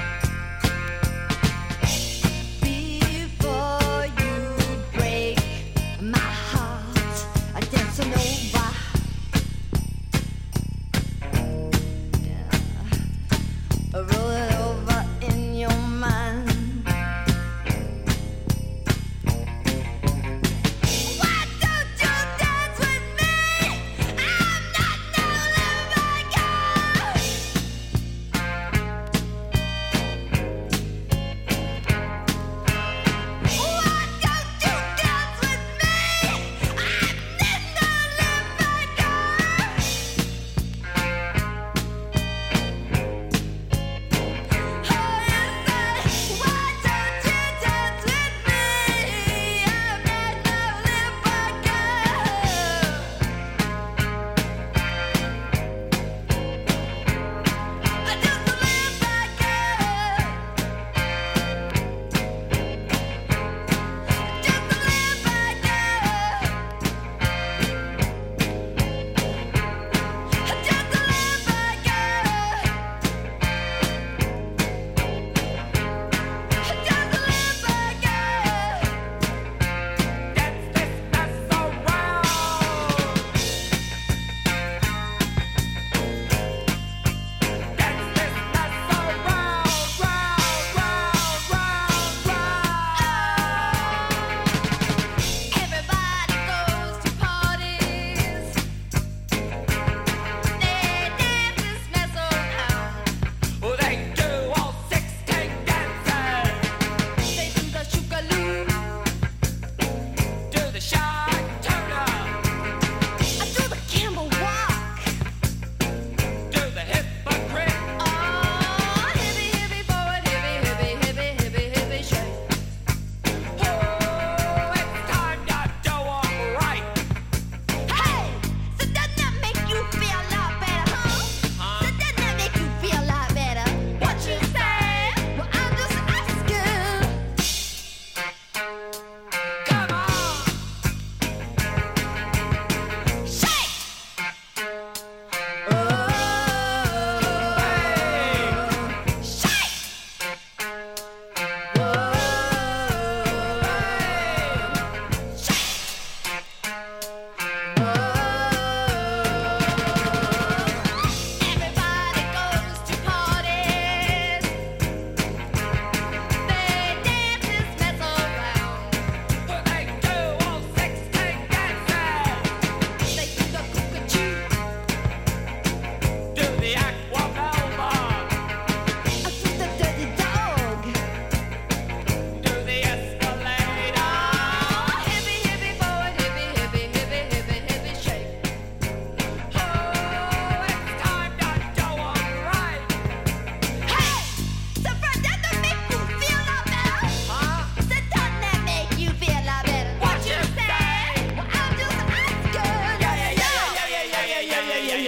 [SPEAKER 8] Before you break my heart, I dancing over.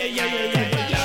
[SPEAKER 14] yeah, yeah, yeah, yeah, yeah, yeah.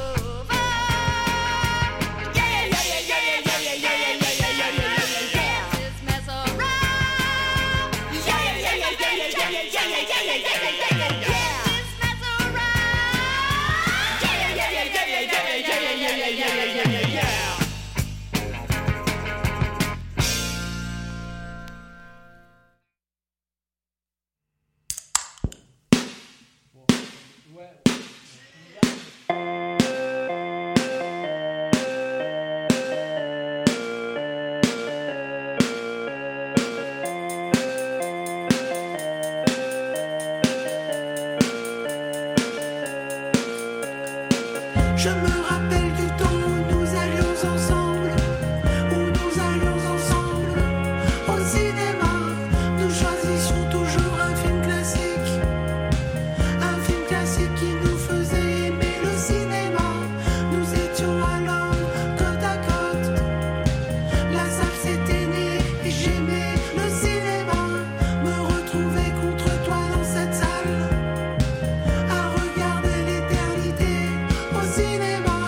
[SPEAKER 16] Je me rappelle du temps où nous allions ensemble, où nous allions ensemble au cinéma. Nous choisissions toujours un film classique, un film classique qui nous faisait aimer le cinéma. Nous étions alors côte à côte, la salle s'éteignait et j'aimais le cinéma. Me retrouver contre toi dans cette salle, à regarder l'éternité au cinéma.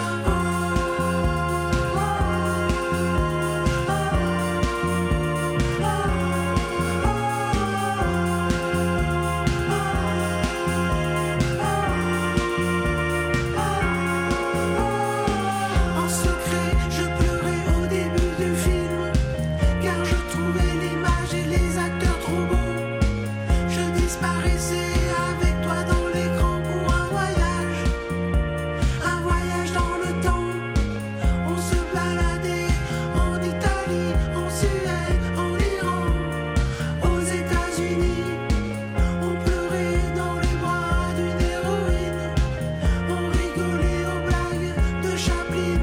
[SPEAKER 16] En secret, je pleurais au début du film, car je trouvais l'image et les acteurs trop beaux. Je disparaissais avec toi dans l'écran pour un voyage, un voyage dans le temps. On se baladait en Italie, en Suède, en Iran, aux États-Unis. On pleurait dans les bras d'une héroïne, on rigolait aux blagues de Chaplin.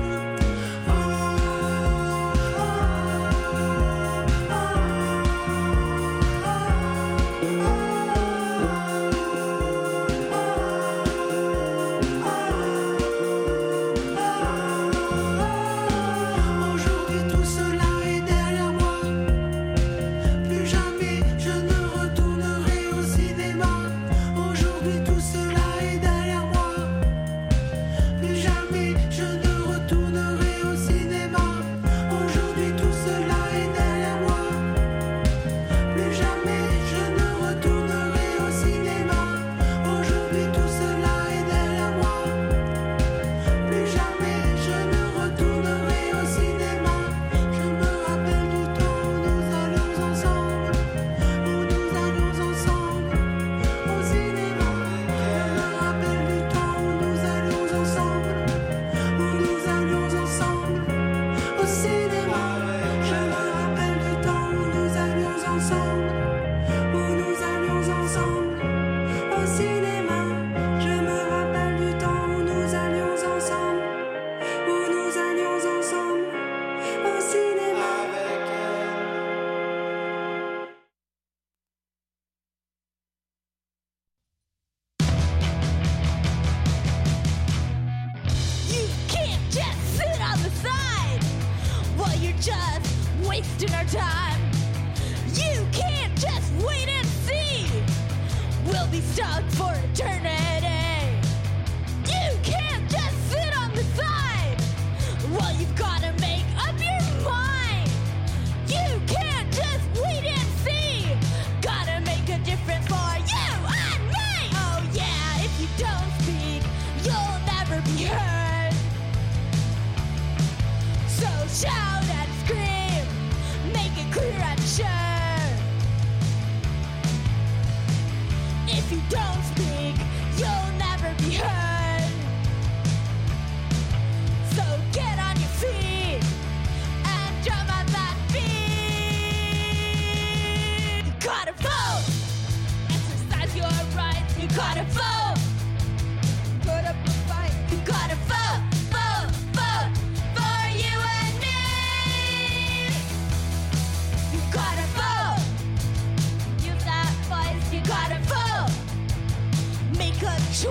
[SPEAKER 16] Aujourd'hui tout cela est derrière moi. Plus jamais je ne retournerai au cinéma. Aujourd'hui tout cela est derrière moi. Plus jamais je ne retournerai au cinéma. Aujourd'hui tout cela est derrière moi. Plus jamais je ne retournerai au cinéma. Aujourd'hui tout cela est derrière moi. Plus jamais je ne retournerai au cinéma. Je me rappelle du temps où nous allions ensemble, où nous allions ensemble au cinéma. Je me rappelle du temps où nous allions ensemble, où nous allions ensemble au cinéma. Je me rappelle du temps où nous allions ensemble, où nous allions ensemble au cinéma. Je me rappelle du temps où nous allions ensemble, où nous allions ensemble au cinéma.
[SPEAKER 17] You can't just sit on the side while you're just wasting our time. You can't just wait and see. We'll be stuck for eternity.